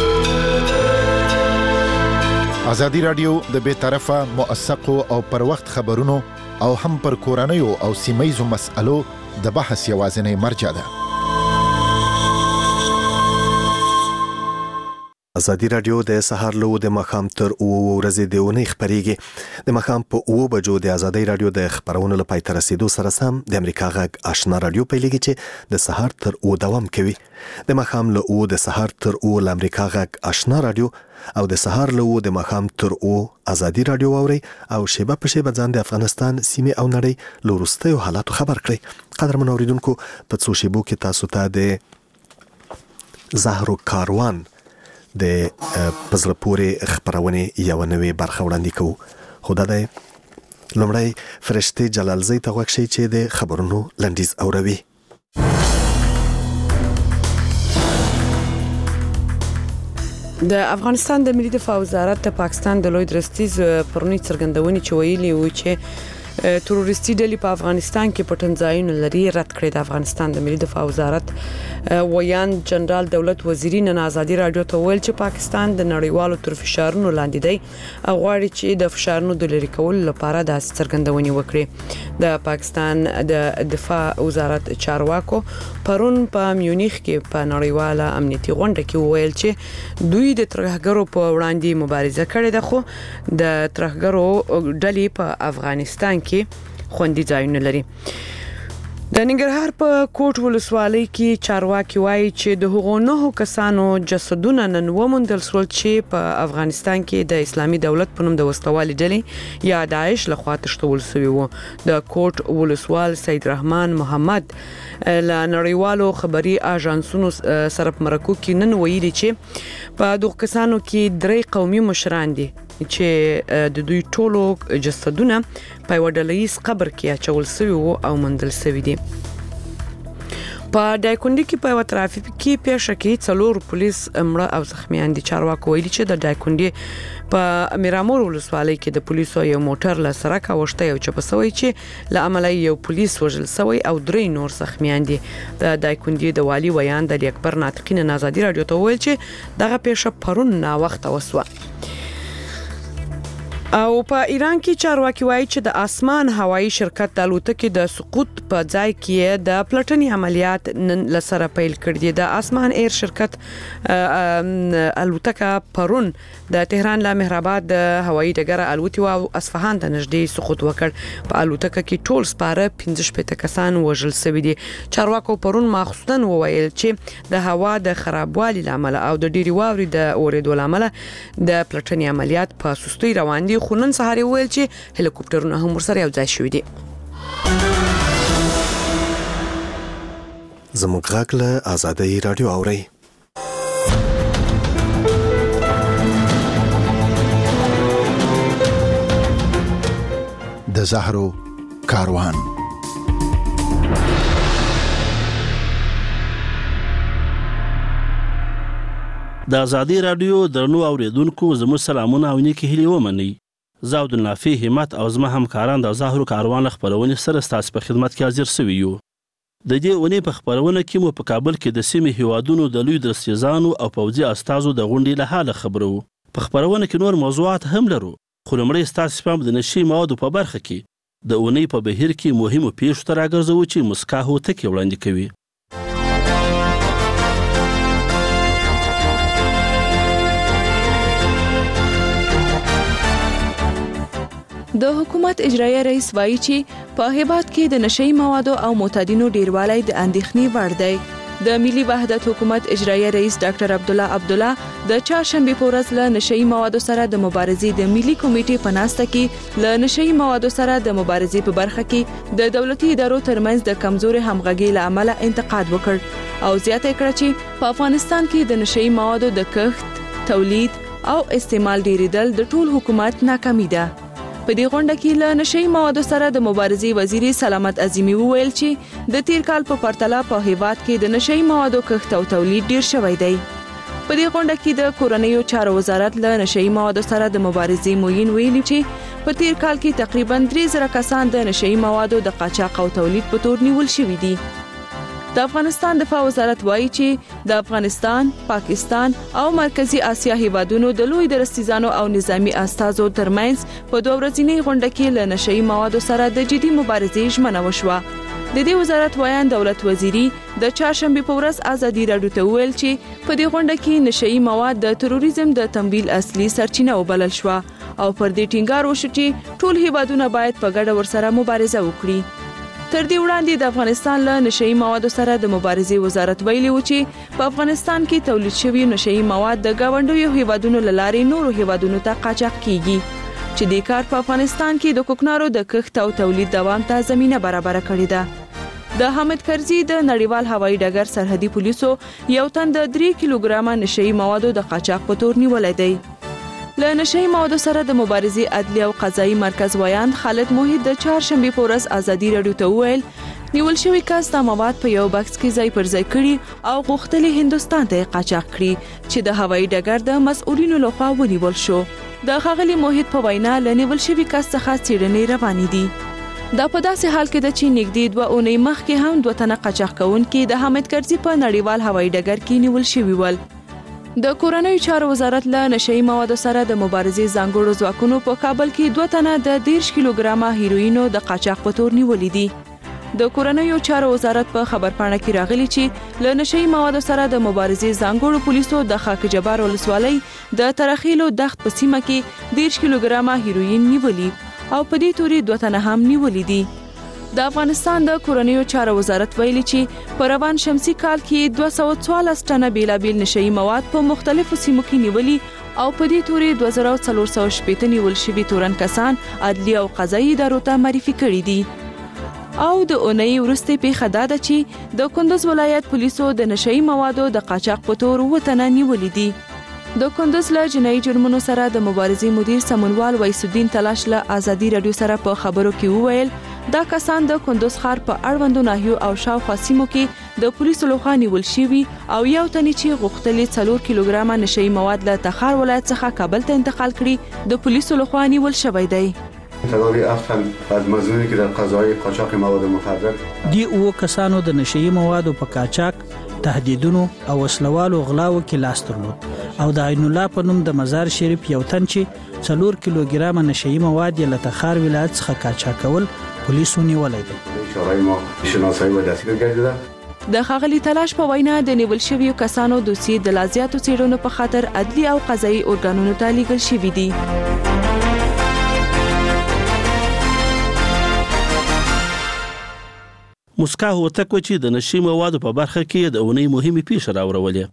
ازادي راډیو د بې طرفه موثقو او پر وخت خبرونو او هم پر کورنیو او سیمه‌یزو مسألو د بحث یوازینی مرجع ده. ازادي راډیو د سهار له د مخام تر او ورځې د اونۍ خبريږي. د مخام په او بجو د ازادي راډیو د خبرونو لپاره تر رسیدو سره سم د امریکا غږ آشنا راډیو پیلېږي چې د سهار تر او دوام کوي. د مخام له او د سهار تر او د امریکا غږ آشنا راډیو او د سهار له او د مخام تر او ازادي راډیو اوري او شیبه په شیبه ځان د افغانستان سیمه او نړۍ له وروستیو حالاتو خبر کړي. قدرمن اوریدونکو په څو شیبو کې تاسو ته د زهرو کاروان د پزله پورې خبرونه یو نوې برخه وړاندې کوو. خو دا د لومړی فرشتي جلالزی ته وښی چې د خبرونو لنډیز اوروي. د افغانستان د ملي دفاع وزارت د پاکستان د لوی درستیز پرونی څرګندونې چې ویلي و چې تروریستي ډلې په افغانستان کې پټنځایونه لري رد کړې. د افغانستان د ملي دفاع وزارت ویان جنرال دولت وزیری نن ازادي راډیو ته ویل چې پاکستان د نړیوالو تر فشارونو لاندې دی او غواړي چې د فشارونو د لرې کولو لپاره د څرګندونې وکړي. د پاکستان د دفاع وزارت چارواکو پرون په میونخ کې په نړیواله امنیتي غونډه کې ویل چې دوی د ترهګرو په وړاندې مبارزه کړې ده، خو د ترهګرو ډلې په افغانستان کې خوندي ځایونه لري. د ننګرهار په کوټ ولسوالۍ کې چارواکي وایي چې د هغو نهو کسانو جسدونه نن وموندل شول چې په افغانستان کې د اسلامي دولت په نوم د وسلوالې ډلې یا داعش لخوا تښتول شوي وو. د کوټ ولسوال سید رحمان محمد له نړیوالو خبري اژانسونو سره په مرکو کې نن ویلي چې په دغه کسانو کې درې قومي مشران دي چې د دوی ټولو جسدونه په یو ډلهیز قبر کې اچول شوي وو او موندل شوي دي. په دایکندي کې په یو ترافیکي پیښه کې څلور پولیس مړه او زخمیان دي. چارواکو ویلي چې د دایکندي په میرامور ولسوالۍ کې د پولیسو یو موټر له سرک اوښته یو چپ شوی چې له عمله یو پولیس وژل شوی او درې نور زخمیان دي. د دایکندي د والی ویان د اکبر ناطقین آزادي راډیو ته ویل چې دغه پیښه پرون نا وخت وسوه. او په ایران کې چارواکي وایي چې د آسمان هوایی شرکت د الوتکې د سقوط په ځای کې د پلټنې عملیات نن لسره پیل کړي دي. د آسمان ایر شرکت الوتکه پرون د تهران له مهرآباد د هوایی ډګر الوتي او اصفهان ته نږدې سقوط وکړ. په الوتکه کې ټول سپاره پنځه شپږ کسان وژل شوي دي. چارواکو پرون مخصوصا وویل چې د هوا د خرابوالي لامل او د ډېری واوري د اورېدو لامل د پلټنې عملیات په سستۍ روان دي، خو نن سهار ویل چې هلیکوپټرونه هم ورسره یو ځای شوي دي. زموږ غږ له ازادي راډیو اوري. د زهرو کاروان. د ازادي راډیو درنو اوریدونکو زموږ سلامونه او نیکی هیلې ومنئ. زه عبدالنافع همت او زما همکاران د زهرو کاروان خبرونې سره ستاسو په خدمت کې حاضر سوي یو. د دې اونۍ په خبرونه کې مو په کابل کې د سیمې هیوادونو د لوی درستیزانو او پوځي استازو د غونډې له حاله خبرو. په خبرونه کې نور موضوعات هم لرو، خو لومړی ستاسو پام د نشي موادو په برخه کې د اونۍ په بهیر کې مهمو پیښو ته راګرځوو چې مسکا هوتکې وړاندې کوي. د حکومت اجرایه رئیس وایي چې په هیواد کې د نشئی موادو او معتادینو ډیروالی د اندېښنې وړ دی. د ملي وحدت حکومت اجرایه رئیس ډاکټر عبدالله عبدالله د چهارشنبه په ورځ له نشئی موادو سره د مبارزې د ملي کمیټې په ناسته کې له نشئی موادو سره د مبارزې په برخه کې د دولتي ادارو ترمنځ د کمزوري همغږۍ له امله انتقاد وکړ او زیاته کړه چې په افغانستان کې د نشئی موادو د کښت، تولید او استعمال ډیریدل د ټول حکومت ناکامي ده. په دې غونډه کې له نشئی موادو سره د مبارزې وزیر سلامت عظیمی وویل چې د تیر کال په پرتله په هیواد کې د نشئی موادو کښت او تولید ډیر شوی دی. په دې غونډه کې د کورنیو چارو وزارت له نشئی موادو سره د مبارزې موین ویلي چې په تیر کال کې تقریبا درې زره کسان د نشئی موادو د قاچاق او تولید په تور نیول شوي دي. د افغانستان دفاع وزارت وایي چې د افغانستان، پاکستان او مرکزی اسیا هیوادونو د لوی درستیزانو او نظامی استازو ترمنځ په دوه ورځنۍ غونډه کې له نشئی موادو سره د جدي مبارزې ژمنه وشوه. د دې وزارت وایان دولت وزیری د چهارشنبه په ورځ ازادي راډیو ته ویل چې په دې غونډه کې نشئی مواد د تروریزم د تمویل اصلي سرچینه وبلل شو او پر دې ټینګار وشو چې ټول هیوادونه باید په ګډه ورسره مبارزه وکړي. تر دې وړاندې د افغانستان له نشئی موادو سره د مبارزې وزارت ویلي و چې په افغانستان کې تولید شوی نشئی مواد د گاونډیو هیوادونو له لارې نورو هیوادونو ته قاچاق کیږي چې د کار په افغانستان کې د کوکنارو د کښت او تولید دوام ته زمينه برابر کړې ده. د حامد کرزي د نړیوال هوایي ډګر سرحدي پولیسو یو تن د درې کیلوګرام نشئی موادو د قاچاق په تور نیولای دی. له نشئی موادو سره د مبارزې عدلي او قضایي مرکز وایان خالد موحد د چهارشنبه په ورځ ازادي راډیو ته وویل نیول شوی کس د مواد په یو بکس کې ځای پر ځای کړي او غوښتل هندستان ته قاچاق کړي چې د هوایي ډګر د مسؤلینو لخوا ونیول شو. د ښاغلي موحد په وینا له نیول شوی کس څخه څېړنې روانې دي. دا په داسې حال کې ده چې نږدې دوه اونۍ مخکې هم دوه تنه قاچاق کوونکي د حامد کرزي په نړیوال هوایي ډګر کې نیول شوي ول. د کورنیو چارو وزارت له نشئی موادو سره د مبارزې ځانګړو ځواکونو په کابل کې دوه تنه د دیرش کیلوګرامه هیروینو د قاچاق په تور نیولې دي. د کورنیو چارو وزارت په خبرپاڼه کې راغلي چې له نشئی موادو سره د مبارزې ځانګړو پولیسو د خاک جبار ولسوالۍ د ترخیلو دښت په سیمه کې دیرش کیلوګرامه هیروین نیولي او په دې توري دوه تنه هم نیولې دي. د افغانستان د کورنیو چارو وزارت ویلي چې په روان شمسي کال کې دوه سوه څوارلس ټنه بیلابیل نشئی مواد په مختلفو سیمو کې نیولي او په دې توري دوه زره څلور سوه شپېته نیول شوي تورن کسان عدلي او قضایي ادارو ته معرفي کړي دي. او د اونۍ وروستۍ پیښه دا ده چې د کندوز ولایت پولیسو د نشئی موادو د قاچاق په تور اووه تنه نیولي دي. د کندوز له جنایي جرمونو سره د مبارزې مدیر سمونوال ویس الدین تلاش له ازادي راډیو سره په خبرو کې وویل دا کسان د کندوز ښار په اړوندو ناحیو او شاوخوا سیمو کې د پولیسو لخوا نیول شوي او یو تنې چې غوښتلې څلور کیلوګرامه نشئی مواد له تخار ولایت څخه کابل ته انتقال کړي د پولیسو لخوا نیول شوی دی. تداوی اخل از مزنونی که در قضای قاچاق مواد مخدر دی او کسانو د نشئی موادو په قاچاق تهدیدونو او وسلوالو غلاو کې لاس درلود او د عین الله په نوم د مزار شریف یو تن چې څلور کیلوګرامه نشئی مواد یې له تخار ولایت څخه قاچاق کول پولیسو نیولای دي. شورای ما شناسایی و دستگیر گردیده. د ښاغلي تلاش په وینا د نیول شویو کسانو دوسیې د لازیاتو څېړنو په خاطر عدلي او قضایي ارګانونو ته لیږل شوي دي. مسکا هوتک و چې د نشئی موادو په برخه کې د اونۍ مهمې پیښې راوړولې.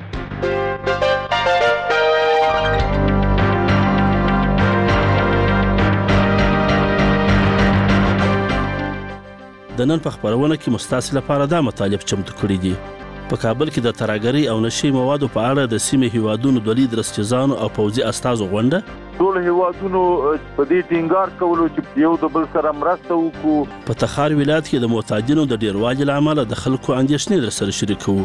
د نن په خبرونه کې مستاسي لپاره دا مطالب چمتو کړي دي. په کابل کې د ترهګرۍ او نشئی موادو په اړه د سیمې هیوادونو د لید رسټیزانو او پوځي استازو غونډه ټول هیوادونو په دې ټینګار کولو چې یو د بل سره مرسته وکړو. په تخار ولایت کې د معتادینو د ډیروالي له امله د خلکو اندېښنې سره شریکوو.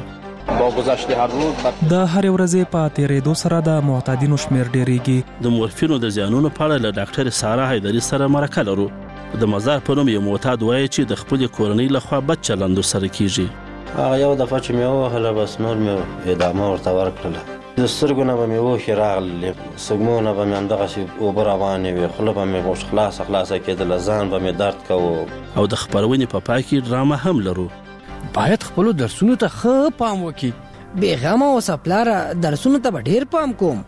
د هر ورځې په تیریدو سره د معتادینو شمیر ډیریږي. د مورفینو د زیانونو په اړه له ډاکټر سارا حیدري سره مرکه لرو. د مزار په نوم یو معتاد وایي چې د خپل کورنۍ لخوا بد چلند سره کیږي. هغه یو دفعه چې مې ووهله بس نور مې ادامه ورته ورکړله. د سترګو نه به مې اوښکې راغللې، سږمو نه به مې همدغسې اوبه روانې وې، خوله به مې خلاصه خلاصه کېدله، ځان به مې درد کوو. او د خپرونې په پای کې ډرامه هم لرو. باید خپلو درسونو ته ښه پام وکړي. بېغمه اوسه پلاره، درسونو ته به ډېر پام کوم.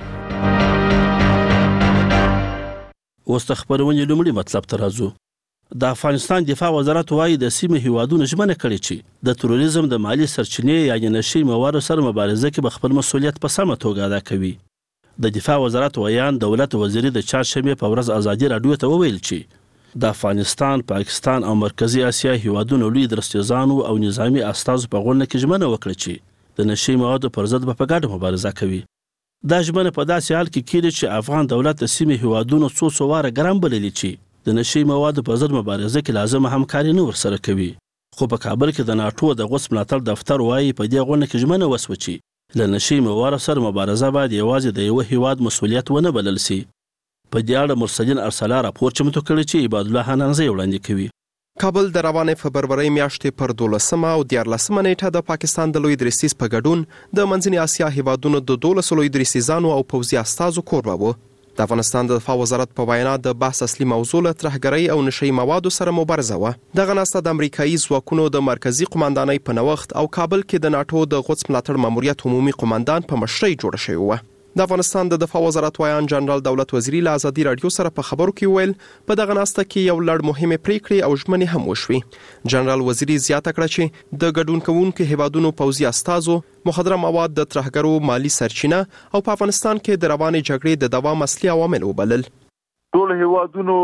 اوس د خپرونې لومړي مطلب ته راځو. د افغانستان دفاع وزارت وایي د سیمې هیوادونو ژمنه کړې چې د تروریزم د مالی سرچینې یعنې نشئی موادو سره مبارزه کې به خپل مسؤلیت په سمه توګه ادا کوي. د دفاع وزارت ویان دولت وزیري د چهارشنبې په ورځ ازادي راډیو ته وویل چې د افغانستان، پاکستان او مرکزی اسیا هیوادونو لوی درستیزانو او نظامی استازو په غونډه کې ژمنه وکړه چې د نشئی موادو پر ضد به په ګډه مبارزه کوي. دا ژمنه په داسې حال کې کېږي چې افغان دولت د سیمې هیوادونو څو څو واره ګرم بللي چې د نشي موادو په ضد مبارزه کې لازمه همکاري نه ورسره کوي. خو په کابل کې د ناټو د غوڅ ملاتړ دفتر وایي په دې غونډه کې ژمنه وسوه چې له نشي موادو سره مبارزه باید یوازې د یوه هیواد مسؤلیت ونه بلل سي. په دې اړه مرسلین ارسلا راپور چمتو کړی چې عباد الله حنانزی وړاندې کوي. کابل د روانې فبرورۍ میاشتې پر دولسمه او دیارلسمه نیټه د پاکستان د لوی درستیز په ګډون د منځنۍ اسیا هیوادونو د دولسو لوی درستیزانو او پوځي استازو کوربه و. د افغانستان د دفاع وزارت په وینا د بحث اصلي موضوع له ترهګرۍ او نشي موادو سره مبارزه وه. دغه ناسته د امریکایي ځواکونو د مرکزي قوماندانۍ په نوښت او کابل کې د ناټو د غوڅ ملاتړ ماموریت عمومي قوماندان په مشرۍ جوړه شوې وه. د افغانستان د دفاع وزارت وایان جنرال دولت وزیری له ازادي رادیو سره په خبرو کې ویل په دغه ناسته کې یو لړ مهمه پریکړې او ژمنې هم وشوې. جنرال وزیری زیاته کړه چې د ګډون کوونکو هیوادونو پوځي استازو مخدره مواد د ترهګرو مالی سرچینه او په افغانستان کې د روانې جګړې د دوام اصلي عوامل وبلل. ټول هیوادونو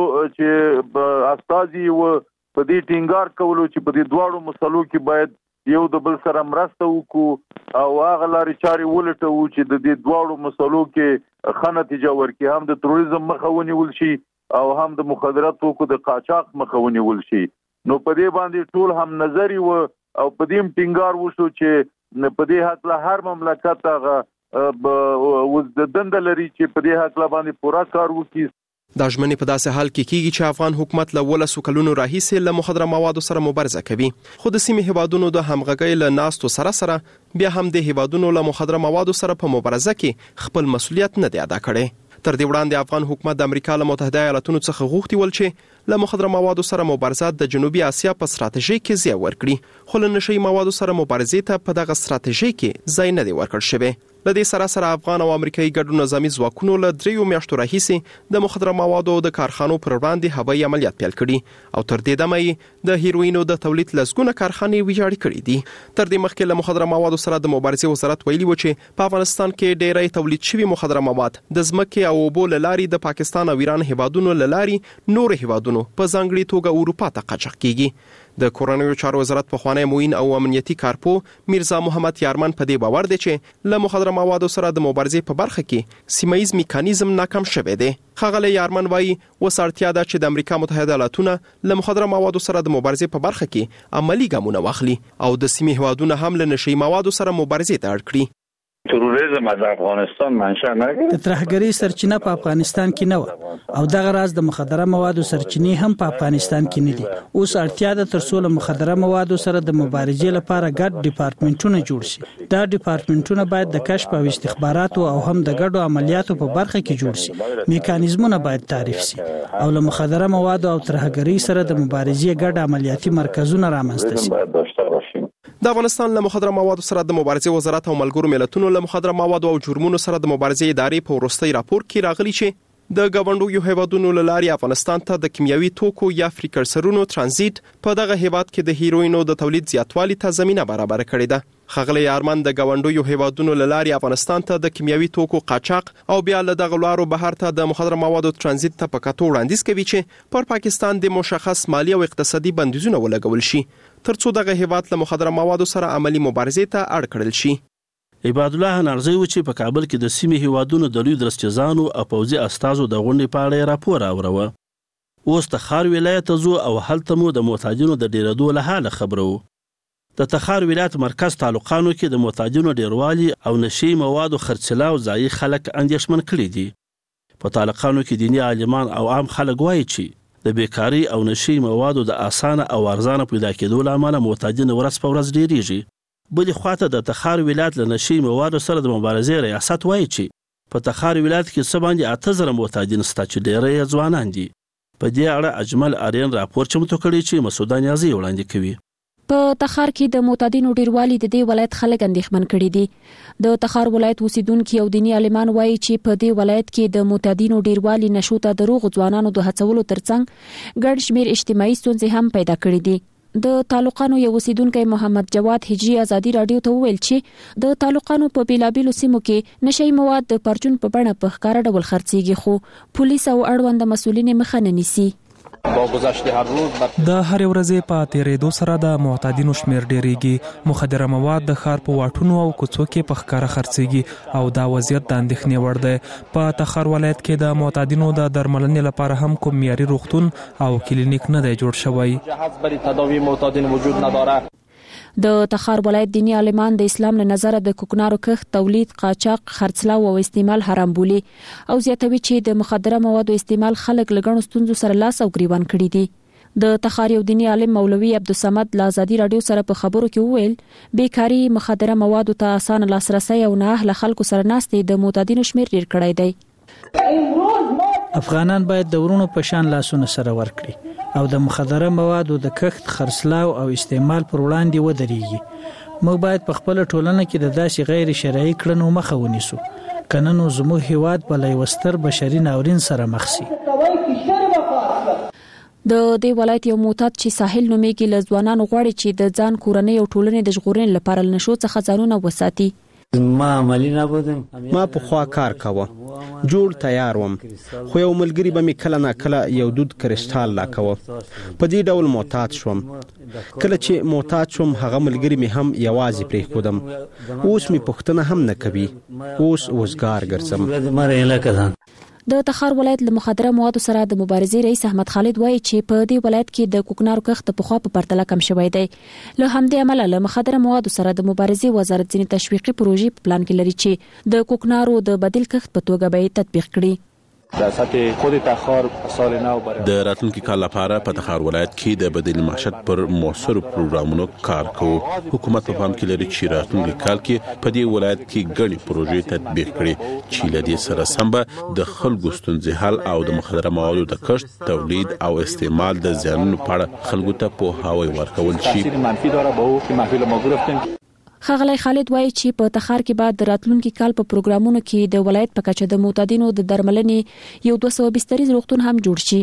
چې استازي و په دې ټینګار کولو چې په دې دواړو مسلو کې باید یو د بل سره مرسته وکړو او هغه لارې چارې ولټوو چې د دې دواړو مسلو کې ښه نتیجه ورکړي، هم د تروریزم مخه ونیول شي او هم د مخدرات توکو د قاچاق مخه ونیول شي. نو په دې باندې ټول هم نظری و او په دې ټینګار وشو چې په دې حق له هر مملکت هغه وز د دند لري چې په دې حق باندې پورا کار وکړي. دا ژمنې په داسې حال کې کیږي چې افغان حکومت له ولسو کلونو راهیسې له مخدره موادو سره مبارزه کوي، خو د سیمې هیوادونو د همغږۍ له ناستو سره سره بیا هم د هیوادونو له مخدره موادو سره په مبارزه کې خپل مسؤلیت نه دی ادا کړی. تر دې وړاندې افغان حکومت د امریکا له متحده ایالاتونو څخه غوښتي ول چې له مخدره موادو سره مبارزه د جنوبي اسیا په ستراتیژي کې ځای ورکړي، خو له نشي موادو سره مبارزې ته په دغه ستراتیژي کې ځای نه دی ورکړل شوی. له دې سره سره افغان او امریکایي ګډو نظامي ځواکونو له دریو میاشتو راهیسې د مخدره موادو د کارخانو پر وړاندې هوایي عملیات پیل کړي او تر دې دمه یې د هیروینو د تولید لسګونه کارخانې ویجاړې کړې دي. تر دې مخکې له مخدره موادو سره د مبارزې وزارت ویلي و چې په افغانستان کې ډېری تولید شوي مخدره مواد د ځمکې او اوبو له لارې د پاکستان او ایران هیوادونو له لارې نور هیوادونو په ځانګړې توګه اروپا ته قاچاق کیږي. د کورنیو چارو وزارت پخوانی معین او امنیتي کارپو میرزا محمد یارمن په دې باور دی چې له مخدره موادو سره د مبارزې په برخه کې سیمایي میکانیزم ناکام شوی دی. ښاغلی یارمن وایي اوس اړتیا ده چې د امریکا متحده ایالاتونه له مخدره موادو سره د مبارزې په برخه کې عملی ګامونه واخلي او د سیمې هیوادونه هم له نشي موادو سره مبارزې ته اړ کړي. تروریزم از افغانستان منشأ نگرفت. د ترهګرۍ سرچینه په افغانستان کې نه و او دغه راز د مخدره موادو سرچینې هم په افغانستان کې نه دي. اوس اړتیا ده تر څو له مخدره موادو سره د مبارزې لپاره ګډ ډپارټمنټونه جوړ شي. دا ډپارټمنټونه باید د کشف او استخباراتو او هم د ګډو عملیاتو په برخه کې جوړ شي. میکانیزمونه باید تعریف شي او له مخدره موادو او ترهګرۍ سره د مبارزې ګډ عملیاتي مرکزونه رامنځته شي. د افغانستان له مخدره موادو سره د مبارزې وزارت او ملګرو ملتونو له مخدره موادو او جرمونو سره د مبارزې ادارې په وروستي راپور کې راغلي چې د ګاونډیو هیوادونو له لارې افغانستان ته د کیمیاوي توکو یا فریکرسرونو ترانزیت په دغه هیواد کې د هیروینو د تولید زیاتوالي ته زمینه برابر کړې ده. ښاغلی یارمن د ګاونډیو هیوادونو له لارې افغانستان ته د کیمیاوي توکو قاچاق او بیا له دغه لارو بهر ته د مخدره موادو ترانزیت ته په کتو وړاندیز کوي چې پر پاکستان د مشخص مالی او اقتصادي بندیزونه ولګول شي ترڅو دغه هیواد له مخدره موادو سره عملی مبارزې ته اړ کړل شي. عباد الله نارزی و چې په کابل کې د سیمې هیوادونو د لوی درستیزانو او پوځي استازو د غونډې په اړه راپور اوروه. اوس تخار ولایت ته ځو او هلته مو د محتاجینو د ډیرېدو له حاله خبرو. د تخار ولایت مرکز تعلقانو کې د محتاجینو ډیروالي او نشي موادو خرڅلاو ځایي خلک اندېښمن کړي دي. په تعلقانو کې دیني عالمان او عام خلک وایي چې د بیکاری او نشي موادو د اسانه او ارزانه پیدا کېدو له امله محتاجین ورځ په ورځ ډیریږي. بلې خواته د تخار ولایت له نشي موادو سره د مبارزې ریاست وایي چې په تخار ولایت کې څه باندې اته زره محتاجین شته چې ډېری ځوانان دي. په دې اړه اجمل آرین راپور چمتو کړی چې مسعود نیازي وړاندې کوي. په تخار کې د معتادینو ډیروالي د دې ولایت خلک اندېښمن کړي دي. د تخار ولایت اوسیدونکو او دیني عالمان وایي چې په دې ولایت کې د معتادینو ډیروالي نشو ته د روغ ځوانانو د هڅولو ترڅنګ ګډ شمیر اجتماعي ستونزې هم پیدا کړي دي. د تعلقانو یو اوسیدونکی محمد جواد هجری ازادي رادیو ته وویل چې د تعلقانو په بیلابیلو سیمو کې نشي مواد د پرچون په بڼه په ښکاره ډول خرڅيږي خو پولیس او اړوند مسؤلین مخه نه نیسي. د هر ورځې په تیریدو سره د معتادینو شمیر ډیریږي. مخدره مواد د ښار په واټونو او کوڅو کې په ښکاره خرڅېږي او دا وضعیت د اندېښنې وړ دی. په تخار ولایت کې د معتادینو د درملنې لپاره هم کوم معیاري روغتون او کلینیک نه دی جوړ شوی. د تخار ولایت دینی عالمان د اسلام له نظره د کوکنارو کښت، تولید، قاچاق، خرڅلاو او استعمال حرام بولي او زیاتوي چې د مخدره موادو استعمال خلک له ګڼو ستونزو سره لاس او ګریوان کړي دي. د تخار یو دینی عالم مولوي عبدالصمد له ازادي رادیو سره په خبرو کې وویل بیکاری، مخدره موادو ته اسانه لاسرسي او نه اهل خلکو سره ناستې د معتادینو شمیر ډیر کړی دی. افغانان باید د ورونو په شان لاسونه سره ورکړي او د مخدره موادو د کښت، خرڅلاو او استعمال پر وړاندې ودرېږي. موږ باید په خپل ټولنه کې د داسې غیر شرعي کړنو مخه ونیسو، کنه نو زموږ هیواد په لوستر بشري ناورین سره مخ شي. د دې ولایت یو معتاد چې ساحل نومیږي له ځوانانو غواړي چې د ځان کورنۍ او ټولنې د ژغورنې لپاره له نشو څخه ځانونه وساتي. ما عملی نبودم، ما په خوا کار کاوه، جوړ تیار وم، خو یو ملګری به مې کله نا کله یو دود کرسټال لا کوه. په دې ډول معتاد شوم. کله چې معتاد شوم هغه ملګری مې هم یوازې پرېښودم. اوس مې پوښتنه هم نه کوي، اوس وزګار ګرځم. د تخار ولایت له مخدره موادو سره د مبارزې رئیس احمد خالد وایي چې په دې ولایت کې د کوکنارو کښت په خوا په پرتله کم شوی دی. له همدې امله له مخدره موادو سره د مبارزې وزارت ځینې تشویقي پروژې په پلان کې لري چې د کوکنارو د بدیل کښت په توګه به تطبیق کړي. د سطح خود تخار سال نو برای د راتلونکي کال لپاره په تخار ولایت کې د بدیل معیشت پر موثر پروګرامونو کار کوو. حکومت په پام کې لري چې راتلونکي کال کې په دې ولایت کې ګڼې پروژې تطبیق کړي چې له دې سره سم به د خلکو ستونزې حل او د مخدره موادو د کښت، تولید او استعمال د زیانونو په اړه خلکو ته پوهاوی ورکول شي. تاثیر منفی داره به او که محفل ما گرفتیم. ښاغلی خالد وایي چې په تخار کې بعد د راتلونکي کال په پروګرامونو کې د ولایت په کچه د معتادینو د درملنې یو دوه سوه بستریز روغتون هم جوړ شي.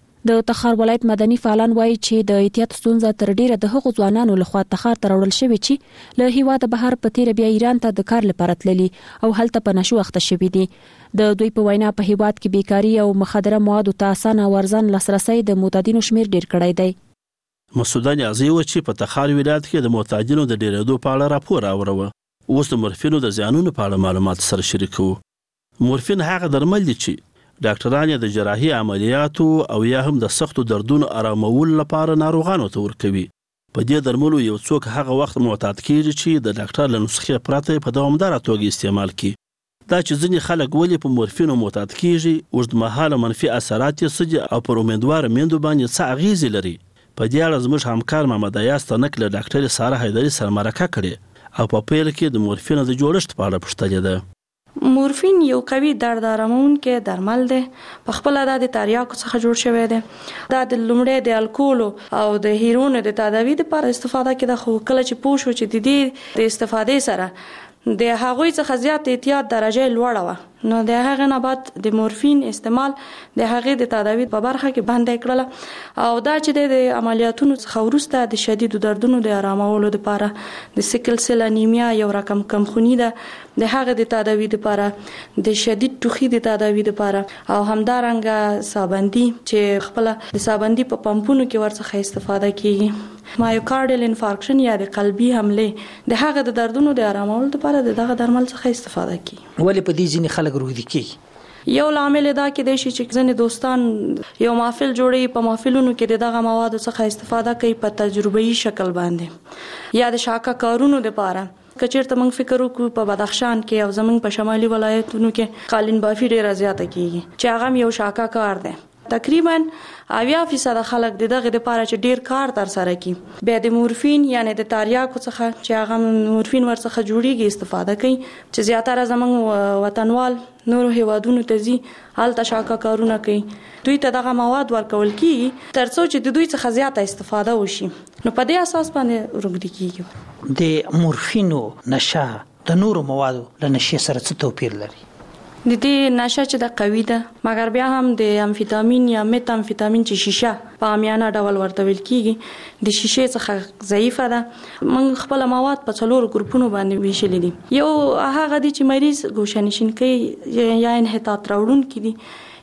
د تخار ولایت مدني فعالان وایي چې د احتیاط ستونزه تر ډیره د هغو ځوانانو لخوا تخار ته راوړل شوې چې له هیواده بهر په تیره بیا ایران ته د کار لپاره تللي او هلته په نشو اخته شوي دي. د دوی په وینا په هیواد کې بیکاري او مخدره موادو ته اسانه او ارزان لاسرسی د معتادینو شمیر ډیر کړی دی. مسعود نیازی و چې په تخار ولایت کې د معتادینو د ډیرېدو په اړه راپور راوړو. اوس د مورفینو د زیانونو په اړه معلومات سره شریکو. مورفین هغه درمل دي چې ډاکټران یې د جراحي عملیاتو او یا هم د سختو دردونو آرامولو لپاره ناروغانو ته ورکوي. په دې درملو یو څوک هغه وخت معتاد کیږي چې د ډاکټر له نسخې پرته په دوامداره توګه استعمال کړي. دا چې ځینې خلک ولې په مورفینو معتاد کیږي، اوږدمهاله منفي اثرات یې څه دي او پر امیدواره میندو باندې څه اغیزې لري. په دې اړه زموږ همکار محمد ایاز تنک له ډاکټر ساره حیدري سره مرکه کړې او په پیل کې د مورفین د جوړښت په اړه پوښتنه ده. مورفین یو قوي درد آرامونکی درمل دی. په خپل د تریاکو څخه جوړ شوی دی. دا د لومړی د الکول او د هیرون د تداوی لپاره استفاده کړي. خو کله چې پوه شو چې د دې د استفادې سره د هغوی څخه زیات احتیاط درجه لوړه وه، نو د هغه نه بعد د مورفین استعمال د هغې د تداوی په برخه کې بند کړله او دا چې د عملیاتونو څخه وروسته د شدیدو دردونو د آرامولو لپاره د سیکل سیل انیمیا یو رقم کمخونی ده، د هغه د تداوی لپاره د شدید ټوخي د تداوی لپاره او همدارنګه سابندي چې خپل د سابندي په پمپونو کې ورڅخه استفاده کیږي. مایوکارډل انفارکشن یا د قلبي حمله د هغه د دردونو د آرامولو لپاره دغه درمل څخه استفاده کی. ولې په دې ځینې خلک روږدي کیږي؟ یو لامل دا کې دی چې ځینې دوستان یو محفل جوړي، په محفلونو کې دغه موادو څخه استفاده کوي په تجربه‌ای شکل باندې یا د شاکه کارونو لپاره. کچیرته موږ فکر وکړو په بدخشان کې او زمونږ په شمالي ولایتونو کې قالین بافي ډیره زیاته کیږي چې هغه یو شاکه کار دی. تقریبا اویا فیصد خلک دغه لپاره چې ډیر کار تر سره کوي بیا د مورفین یعنی د تریاکو څخه چې هغه مورفین ورڅخه جوړیږي استفاده کوي چې زیاتره زمونږ وطنوال نورو هیوادونو ته ځي هلته شاکه کارونه کوي. دوی ته دغه مواد ورکول کیږي ترڅو چې د دوی څخه زیاته استفاده وشي. نو په دې اساس باندې روږدي کیږي. د مورفینو نشه د نورو موادو له نشې سره څه توپیر لري؟ د دې نشه چې د قوي ده مګر بیا هم د امفیتامین یا میت امفیتامین چې شیشه په عامیانه ډول ورته ویل کیږي د شیشې څخه ضعیفه ده. موږ خپل مواد په څلورو ګروپونو باندې ویشلي دي. یو هغه دي چې مریض ګوښه نشین کوي یا انحطاط راوړونکي دي،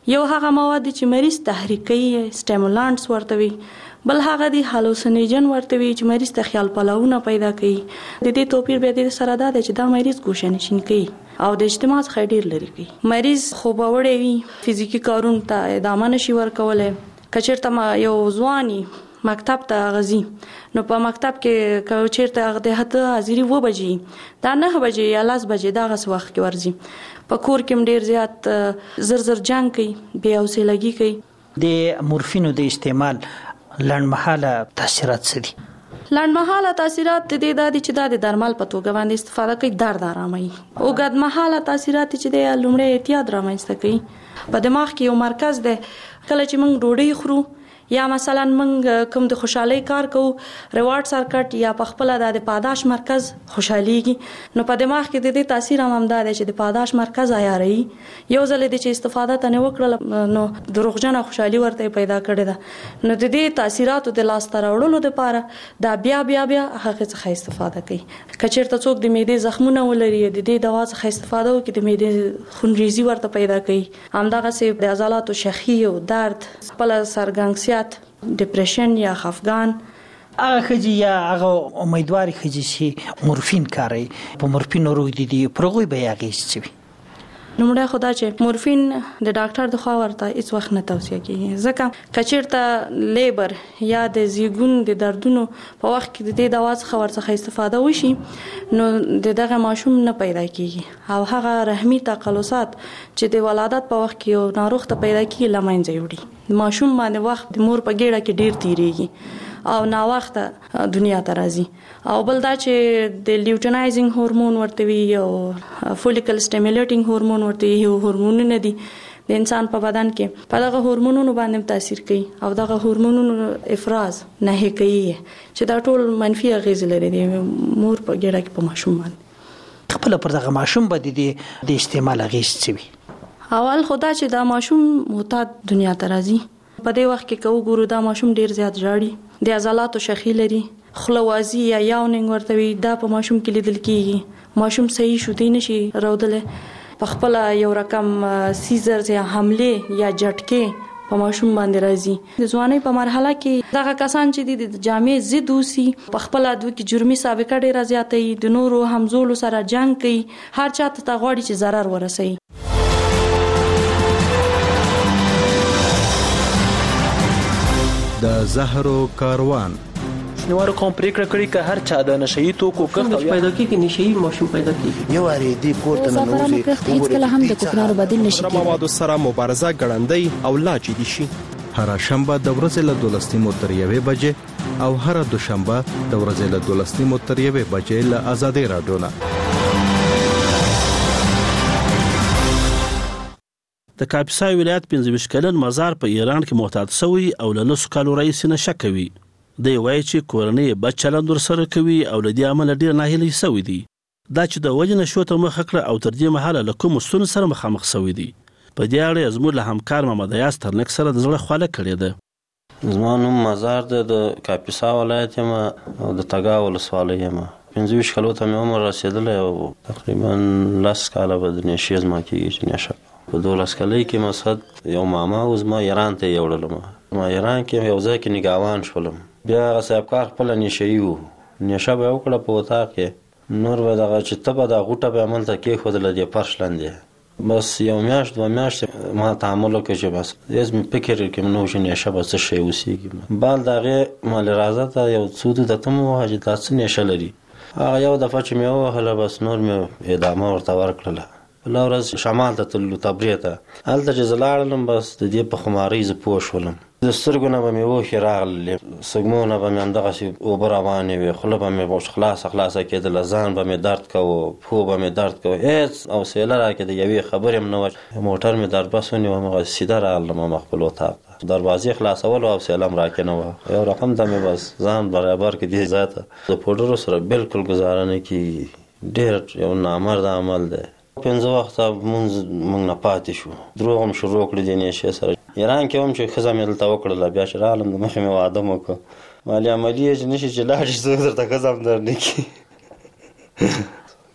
یو هغه مواد چې مریض تحریکي سټیمولانټس ورته وي، بل هغه دی هالوسینوجن ورته وي چې مریض ته خیال پلاونه پیدا کوي. د دې توپیر به د سره دا چې دا مریض ګوشه نشین کوي او د اجتماع څخه ډیر لري کوي. مریض خوبوړی وي، فزیکی کارونه ته ادامه نشي ورکولای. کچیرته ما یو ځواني مکتب ته غزي، نو په مکتب کې که چیرته هغه د هته حاضري و بجې دا نه بجې یا لاس بجې دا غس وخت کې ورځي. په کور کې ډیر زیات زر زر جنگ کوي، بیا حوصلګي کوي. د مورفینو د استعمال لنډمحاله تاثیرات څه دي؟ لنډمحاله تاثیرات د دې د چې د درمل په توګه باندې استفاده کوي، درد آراموي. اوږدمحاله تاثیرات چې د لومړی اعتیاد رامنځته کوي. په دماغ کې یو مرکز دی، کله چې موږ ډوډۍ خورو یا مثلا موږ کوم د خوشحالي کار کوو، ریوارډ سرکټ یا په خپل د پاداش مرکز خوشحاليږي، نو په دماغ کې د دې تاثیر هم همدا دی چې د پاداش مرکز عیاري یو ځل د چې استفاده ته نه وکړل نو دروغجنه خوشحالي ورته پیدا کړې ده. نو د دې تاثیراتو د لاس ته راوړلو لپاره دا بیا بیا بیا هغه څخه استفاده کوي. کچیرته څوک د معدې زخمونه ولري، د دې دوا څخه استفاده وکړي، د معدې خونریزي ورته پیدا کوي. همدغه سي د عضلاتو شخي او درد، خپل سرګنګسي، ډیپریشن یا خفګان. هغه خجی یا هغه امیدواري خجی چې مورفین کاروي، په مورفین روغ دي پرغوي به یاغیس چوي. نومړی خدا چې مورفین د ډاکټر د خوا ورته هیڅ وخت نه توصیه کیږي، ځکه کچیرته لیبر یا د زیګون د دردونو په وخت کې د دې دوا څخه ورڅخه استفاده وشي نو د دغه ماشوم نه پیدا کیږي او هغه رحمي تقلصات چې د ولادت په وخت کې یو ناروغ ته پیدا کیږي لمنځه وړي. ماشوم باندې وخت د مور په ګیړه کې ډیر تیریږي او نا وخته دنیا ته راځي. او بل دا چې د لیوټینایزینګ هورمون ورته وي او فولیکل سټیمولیټینګ هورمون ورته یو هورمونونه دي د انسان په بدن کې، په دغه هورمونونو باندې تاثیر کوي او دغه هورمونونو افراز نه کوي چې دا ټول منفي اغیز لري د مور په ګیړه کې په ماشوم باندې. خپل پر دغه ماشوم باندې د استعمال اغیز څه وي؟ اول خدا چې دا ماشوم معتاد دنیا ته راځي، په دې وخت کې کو ګورو دا ماشوم ډیر زیات ژاړي، د عضلاتو شخي لري، خلوازي یا یاونینګ ورته وي، دا په ماشوم کې لیدل کیږي. ماشوم صحیح شوتی نشي راودله، په خپل یو رقم سیزرز یا حمله یا جټکې په ماشوم باندې راځي. د ځوانۍ په مرحله کې دغه کسان چې د جامع ضد اوسي، په خپل د کې جرمي سابقه ډیره زیاته وي، د نورو همزولو سره جنگ کوي، هر چاته ته غواړي چې ضرر ورسوي. د زهرو کاروان شنوارو کوم پریکړه کړې چې هر چا د نشئی توکو کښت پیدا کیږي، نشئی ماشوم پیدا کیږي. یو اړې دی کوټه نه نوځي، هیڅ کله هم د کوکنارو بدیل نشي کېدای. موادو سره مبارزه ګړندۍ او لا جدي شي. هر شنبه د ورځې له دولس نیمو تر یوې بجې او هر دوشنبه د ورځې له دولس نیمو تر یوې بجې له آزادۍ رادیو نه. د کاپیسا ولایت پنځه ویشت کلن مزار په ایران کې معتاد شوی او له لسو کالو راهیسې نشه کوي. دی وایي چې کورنۍ یې بد چلند ورسره کوي او له دې امله ډېر ناهیلی شوي دي. دا چې د ولې نشو ته مخه کړه او تر دې مهاله له کومو ستونزو سره مخامخ شوي دي. په دې اړه یې زموږ له همکار محمد ایاز ترنک سره د زړه خواله کړې ده. زما نوم مزار دی، د کاپیسا ولایت یم او د تګا ولسوالۍ یم. پنځه ویشت کالو ته مې عمر رسېدلی او تقریبا لس کاله به د نشې زما کېږي چې نشه. په دولس کلۍ کې مقصد یو ماما و زما ایران ته یې یوړلم. ما ایران کې یو ځای کې نګاوان شولم، بیا هغه صاحبکار خپله نشهیي و، نشه به یې وکړه په اتاق کې، نور به دغه چې ته به دا غوټه به یې هملته کېښودله دې فرش لاندې. بس یو میاشت دوه میاشتې ما تعامل وکړ چې بس هېڅ مې فکر کې نه و چې نشه به څه شی اوسېږي. بال د هغې مالې راځه ته یو څو دو ته مې ووهه چې دا څه نشه لري. هغه یو دفعه چې مې ووهله بس نور مې ادامه ورته ورکړله. بله ورځ شمال ته تللو، تبریه ته. هلته چې زه لاړلم بس د دې په خمارۍ زه پوه شولم. د سترګو نه به مې اوښکې راغللې، سږمو نه به مې همدغسې اوبه روانې وې، خوله به مې خلاصه خلاصه کېدله، ځان به مې درد کوو، پښو به مې درد کوو، هېڅ حوصله راکې د یوې خبرې هم نه وه. موټر مې در بس ونیوم، هغه سیده راغلم هم خپل اتاق ته. دروازې خلاصولو حوصله هم راکې نه وه. یو رقم ته مې بس ځان برابر کړ دې ځای ته. د پوډرو سره بالکل ګزاره نه کېږي، ډېر یو نامرده عمل دی. پنځه وخته مونځ موږ نه پاتې شو، دروغ هم شروع کړي دې نشې سره. ایران کې هم چې ښځه مې دلته وکړله، بیا چې راغلم د مخې مې واده مو وکړ. مالې عملي یې چې نه شي چې لاړ شي څوک درته ښځه هم در نه کړي.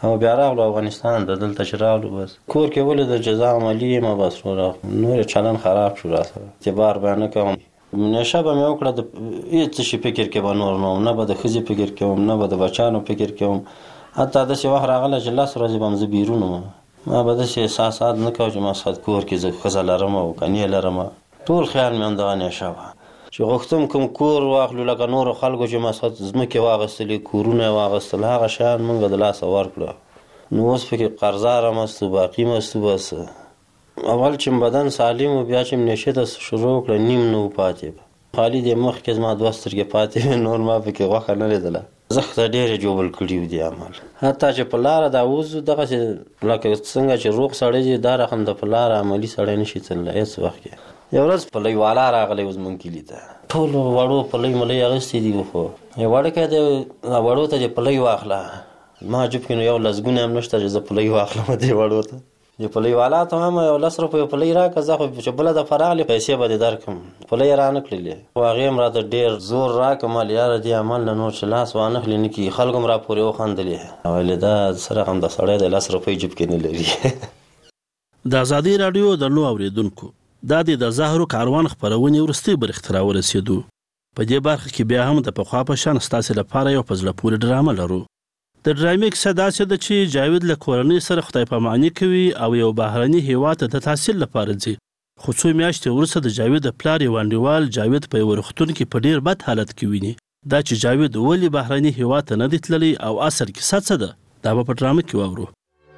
او بیا راغلو افغانستان د دلته چې راغلو بس کور کې ولې د جزا عملي ما بس نور چلن خراب شو راسره اعتبار به نه کوم نشه به مې وکړه د هېڅ شي فکر کې به نور نه نه به د ښځې فکر کوم نه به د بچیانو فکر کوم حتی داسې وخت راغلی چې لس ورځې به هم زه بیرون وم ما به داسې احساسات نه کوم چې ما سات کور کې زه ښځه لرم او کنې لرم ټول خیال مې همدغه نشه وه چې غوښتم کوم کور واخلو لکه نورو خلکو چې ما سات ځمکې واخیستلې کورونه یې واخیستل هغه شیان موږ د لاسه ورکړه نو اوس پکې قرضداره مستو باقي مستو بس اول چې بدن سالم و بیا چې نشه ته شروع کړه نیم نه و پاتې خالي د مخکې زما دوه سترګې پاتې نور ما پکې غوښه نه لیدله زخته ډېرې جوبل کړي و دي عمل حتی چې په لاره دا اوس دغسې لکه څنګه چې روغ سړی دی دا رقم د په لاره عملي سړی نشي تللی هېڅ وخت کې یو ورځ پلی والا راغلی و زموږ کلي ته ټولو وړو پلی ملی اخیستې دي خو یو وړکی دی وړو ته چې پلی واخله ما جب کې نو یو لسګونه هم نشته چې زه پلی واخلم دې وړو ته د پلی والا ته هم یو لس روپیو پلی راکړه زه خو چې بله دفعه راغلې پیسې به دې درکړم پلی یې رانه کړلې خو هغې هم راته ډېر زور راکړه مال یاره دې عمل نه نور چې لاس وانخلي نه کي خلکو هم راپورې وخندلې ویلې دا سره هم د سړی د لس روپۍ جب کې نه لري د ازادي راډیو درنو اورېدونکو دا د زهرو کاروان خپرونې وروستۍ برخې ته راورسېدو په دې برخه کې بیا هم د پخوا په شان ستاسې لپاره یو په زړه پورې ډرامه لرو د ډرامې کیسه داسې ده چې جاوید له کورنۍ سره خدای پاماني کوي او یو بهرني هیواد ته د تحصیل لپاره ځي خو څو میاشتې وروسته د جاوید د پلار یو انډیوال جاوید په یوه روغتون کې په ډېر بد حالت کې ویني دا چې جاوید ولې بهرني هیواد ته نه دی تللی او اصل کیسه څه ده دا به په ډرامه کې واورو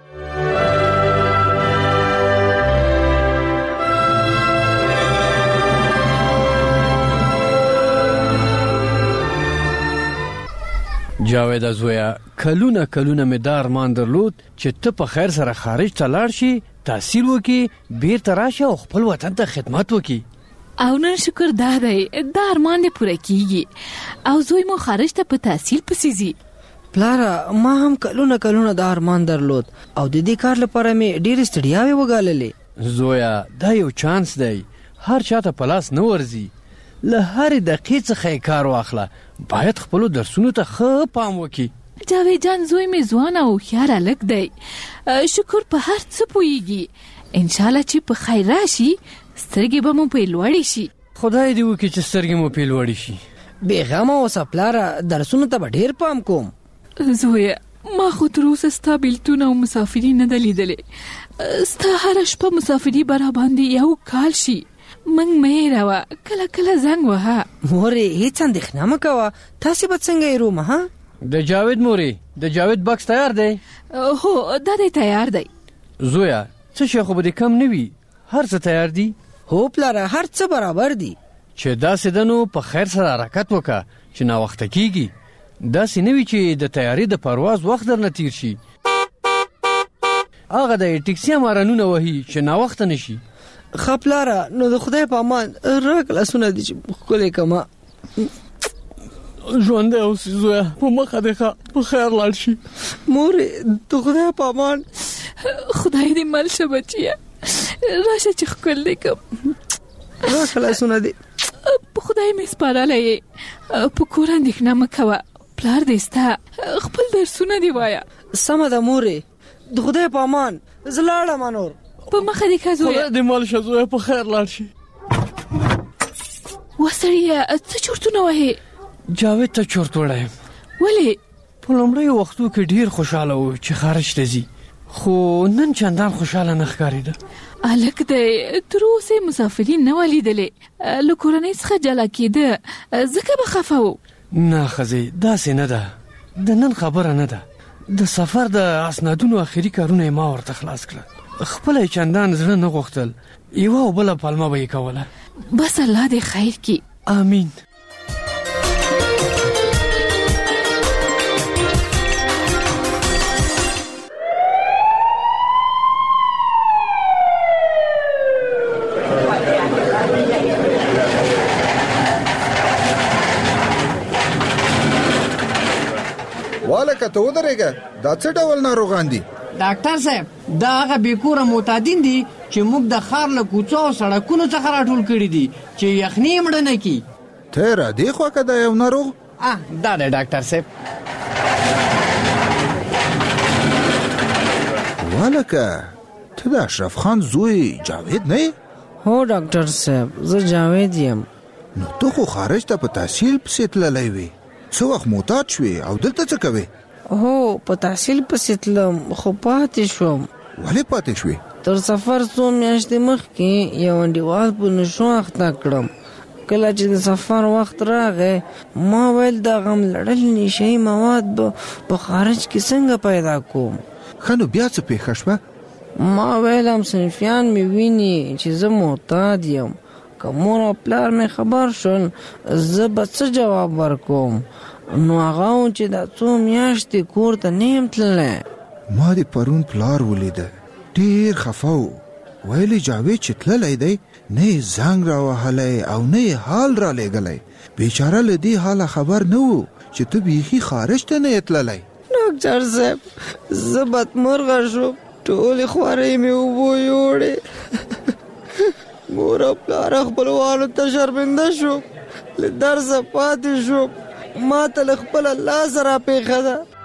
جاوید زویا کلونه کلونه مې دا ارمان درلود چې ته په خیر سره خارج ته لاړ شي تحصیل وکړي بیرته راشي او خپل وطن ته خدمت وکړي او نن شکر دا دی دا ارمان دې پوره کیږي او زوی مو خارج ته په تحصیل پسې ځي پلاره ما هم کلونه کلونه دا ارمان درلود او د دې کار لپاره مې ډېرې ستړیاوې وګاللې زویا دا یو چانس دی هر چاته په لاس نه ورځي له هرې دقیقې څخه یې کار واخله باید خپلو درسونو ته ښه پام وکړي جاوید جان زوی مې ځوان او هوښیار هلک دی شکر په هر څه پوهیږي انشاءالله چې په خیر راشي سترګې به مو پرې لوړې شي خدای دې وکړي چې سترګې مو پرې لوړې شي بېغمه اوسه پلاره درسونو ته به ډېر پام کوم زویه ما خو تر اوسه ستا بېلتون او مسافري نه ده لیدلې ستا هره شپه مسافري به راباندې یو کال شي منګ مې راوه کله کله زنګ وهه مورې هېڅ اندېښنه مه کوه تاسې به څنګه یې رومه ها د جاوید مورې د جاوید بکس تیار دی هو دا دی تیار دی زویا څه شی خو به دې کم نه وي هر څه تیار دي هو پلاره هر څه برابر دي چې داسې ده نو په خیر سره حرکت وکړه چې ناوخته کېږي داسې نه وي چې د تیاري د پرواز وخت درنه تیر شي هغه د ټیکسي مارانونه وهي چې ناوخته نه شي خپلاره نو د خدای په امان راک لاسونه دي چې ښکلی کما ژوندی اوسې زویه په مخه دې ښه په خیر لاړ شي مورې د خدای په امان خدای دې مل شه بچیه راشه چې ښکل دې کم راشه لاسونه دي په خدای مې سپارلی یې په کور اندېښنه مه کوه پلار دې ستا خپل درسونه دې وایه سمه ده مورې د خدای په امان زه لاړم نور په مخه دې ښه زویه خدای دې مل شه زویه په خیر لاړ شي وسړیه څه چورتونه وهې جاوید ته چورت وړی یم ولې په لومړیو وختو کې ډېر خوشحاله و چې خارج ته ځي خو نن چندان خوشحاله نه ښکارېده هلک دی تر اوسه یې مسافري نه وه لیدلې له کورنۍ څخه جلا کېده ځکه به خفه و نه ښځې داسې نه ده د نن خبره نه ده د سفر د اسنادونو آخري کارونه یې ما ورته خلاص کړل خپله یې چندان زړه نه غوښتل یوه او بله پلمه به یې کوله بس الله دې خیر کړي آمین والکه ته ودرېږه دا څه ډول ناروغان دي ډاکټر صاحب دا هغه بېکوره معتادین دي چې موږ د ښار له کوڅو او سړکونو څخه راټول کړي دي چې یخني یې مړه نه کړي ته را دې خوا که دا یو ناروغ دا دی ډاکټر صاحب والکه ته د اشرف خان زوی جاوید نه؟ هو ډاکټر صاحب زه جاوید یم. نو ته خو خارج ته په تحصیل پسې تللی وې، څه وخت معتاد شوې او دلته څه کوې؟ هو په تحصیل پسې تلم خو پاتې شوم. ولې پاتې شوې؟ تر سفر څو میاشتې مخکې یو انډیوال په نشو اخته کړم. کله چې د سفر وخت راغی ما ویل د غم لړل نشهیي مواد به په خارج کې څنګه پیدا کوم. ښه نو بیا څه پېښه شوه؟ ما ویل هم صنفیان مې ویني چې زه معتاد یم، که مور او پلار مې خبر شول زه به څه جواب ورکوم؟ نو هغه و چې دا څو میاشتې کور ته نه یم تللی. ما د پرون پلار ولیده، ډېر خفه و. ویلې جاوید چې تللی دی نه یې زنګ راوهلی او نه یې حال را لېږلی. بیچاره له دې حاله خبر نه و چې ته بیخي خارج ته نه یې تللی. ډاکټر صاحب زه بدمرغه شوم، ټولې خوارۍ مې اوبو یوړې. مور او پلار خپلوانو ته شرمنده شوم، له درسه پاتې شوم. ما ته له خپله لاسه راپېښه ده.